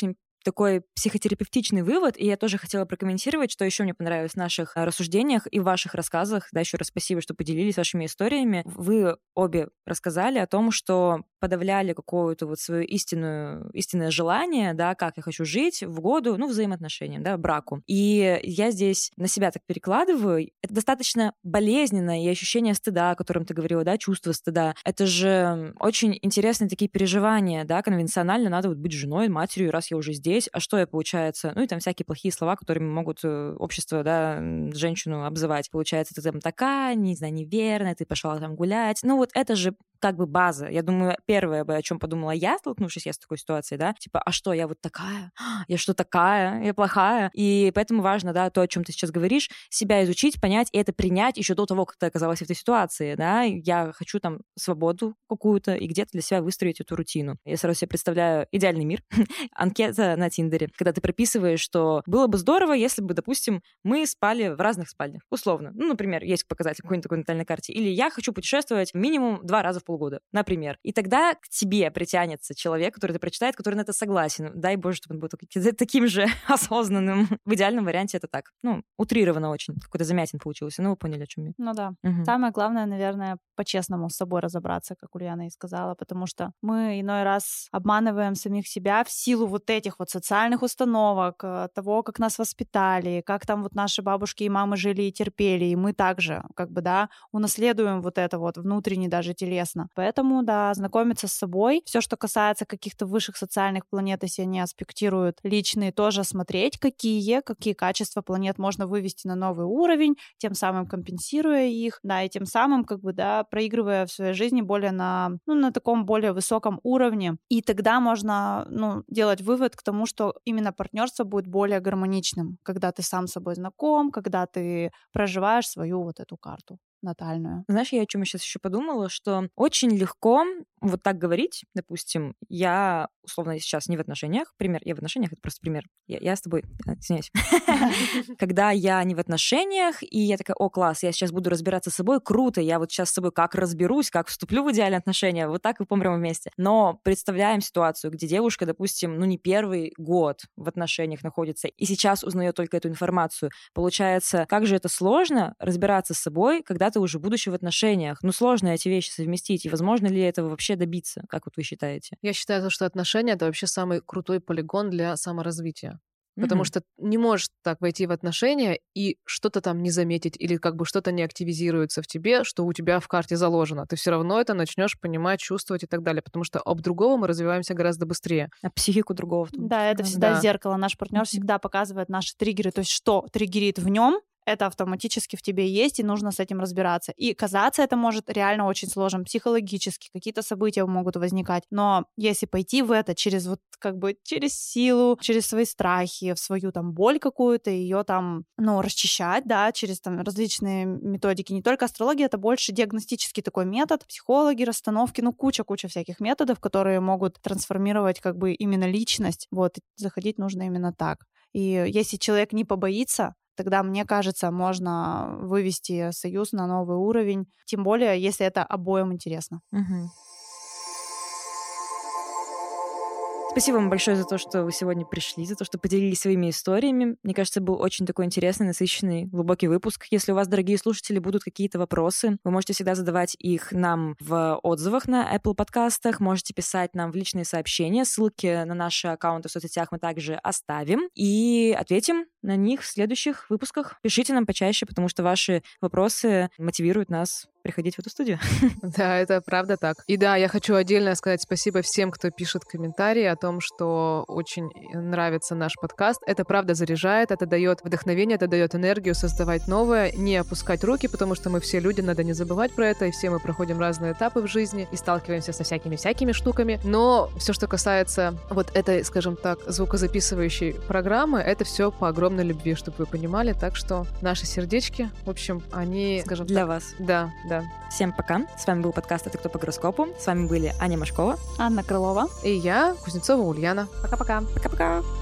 такой психотерапевтичный вывод, и я тоже хотела прокомментировать, что еще мне понравилось в наших рассуждениях и в ваших рассказах. Да, еще раз спасибо, что поделились вашими историями. Вы обе рассказали о том, что подавляли какое-то вот свое истинное, истинное желание, да, как я хочу жить в угоду, ну, взаимоотношениям, да, браку. И я здесь на себя так перекладываю. Это достаточно болезненно, и ощущение стыда, о котором ты говорила, да, чувство стыда. Это же очень интересные такие переживания, да, конвенционально надо вот быть женой, матерью, раз я уже здесь, а что я, получается? Ну, и там всякие плохие слова, которыми могут общество, да, женщину обзывать. Получается, ты там такая, не знаю, неверная, ты пошла там гулять. Ну, вот это же как бы база. Я думаю, первое, о чем подумала я, столкнувшись я с такой ситуацией, да, типа, а что, я вот такая? Я что, такая? Я плохая? И поэтому важно, да, то, о чем ты сейчас говоришь, себя изучить, понять и это принять еще до того, как ты оказалась в этой ситуации, да. Я хочу там свободу какую-то и где-то для себя выстроить эту рутину. Я сразу себе представляю идеальный мир, анкета на Тиндере, когда ты прописываешь, что было бы здорово, если бы, допустим, мы спали в разных спальнях, условно. Ну, например, есть показатель какой-нибудь такой натальной карте. Или я хочу путешествовать минимум два раза в полгода, например. И тогда к тебе притянется человек, который это прочитает, который на это согласен. Дай боже, чтобы он был таким же осознанным. В идеальном варианте это так. Ну, утрированно очень. Какой-то замятин получился. Ну, вы поняли, о чем я. Ну да. Угу. Самое главное, наверное, по-честному с собой разобраться, как Ульяна и сказала, потому что мы иной раз обманываем самих себя в силу вот этих вот социальных установок, того, как нас воспитали, как там вот наши бабушки и мамы жили и терпели, и мы также, как бы, да, унаследуем вот это вот внутренне, даже телесно. Поэтому, да, знакомиться с собой. Все, что касается каких-то высших социальных планет, если они аспектируют личные, тоже смотреть, какие, какие качества планет можно вывести на новый уровень, тем самым компенсируя их, да, и тем самым, как бы, да, проигрывая в своей жизни более на, ну, на таком более высоком уровне. И тогда можно, ну, делать вывод к тому, что именно партнерство будет более гармоничным, когда ты сам с собой знаком, когда ты проживаешь свою вот эту карту натальную. Знаешь, я о чем сейчас еще подумала, что очень легко вот так говорить, допустим, я, условно, сейчас не в отношениях, пример, я в отношениях, это просто пример, я, я с тобой, извиняюсь, когда я не в отношениях, и я такая, о, класс, я сейчас буду разбираться с собой, круто, я вот сейчас с собой как разберусь, как вступлю в идеальные отношения, вот так и помрем вместе. Но представляем ситуацию, где девушка, допустим, ну не первый год в отношениях находится, и сейчас узнает только эту информацию. Получается, как же это сложно разбираться с собой, когда ты уже будучи в отношениях. Ну, сложно эти вещи совместить, и возможно ли этого вообще добиться? Как вот вы считаете? Я считаю, что отношения — это вообще самый крутой полигон для саморазвития. Потому mm-hmm. что не можешь так войти в отношения и что-то там не заметить, или как бы что-то не активизируется в тебе, что у тебя в карте заложено. Ты все равно это начнешь понимать, чувствовать и так далее, потому что об другого мы развиваемся гораздо быстрее. А психику другого. Да, это всегда да. зеркало. Наш партнер mm-hmm. всегда показывает наши триггеры, то есть что триггерит в нем, это автоматически в тебе есть, и нужно с этим разбираться. И казаться это может реально очень сложным психологически, какие-то события могут возникать. Но если пойти в это через вот как бы через силу, через свои страхи, в свою там боль какую-то, ее там, ну, расчищать, да, через там различные методики. Не только астрология, это больше диагностический такой метод, психологи, расстановки, ну, куча-куча всяких методов, которые могут трансформировать как бы именно личность. Вот, заходить нужно именно так. И если человек не побоится, тогда, мне кажется, можно вывести союз на новый уровень, тем более, если это обоим интересно. Угу. Спасибо вам большое за то, что вы сегодня пришли, за то, что поделились своими историями. Мне кажется, был очень такой интересный, насыщенный, глубокий выпуск. Если у вас, дорогие слушатели, будут какие-то вопросы, вы можете всегда задавать их нам в отзывах на Apple подкастах, можете писать нам в личные сообщения. Ссылки на наши аккаунты в соцсетях мы также оставим и ответим на них в следующих выпусках. Пишите нам почаще, потому что ваши вопросы мотивируют нас приходить в эту студию. Да, это правда так. И да, я хочу отдельно сказать спасибо всем, кто пишет комментарии о том, что очень нравится наш подкаст. Это правда заряжает, это дает вдохновение, это дает энергию создавать новое, не опускать руки, потому что мы все люди, надо не забывать про это, и все мы проходим разные этапы в жизни и сталкиваемся со всякими-всякими штуками. Но все, что касается вот этой, скажем так, звукозаписывающей программы, это все по огромной любви, чтобы вы понимали. Так что наши сердечки, в общем, они, скажем для так, вас. Да, да. Всем пока. С вами был подкаст «Это кто по гороскопу». С вами были Аня Машкова, Анна Крылова и я, Кузнецова Ульяна. Пока-пока. Пока-пока.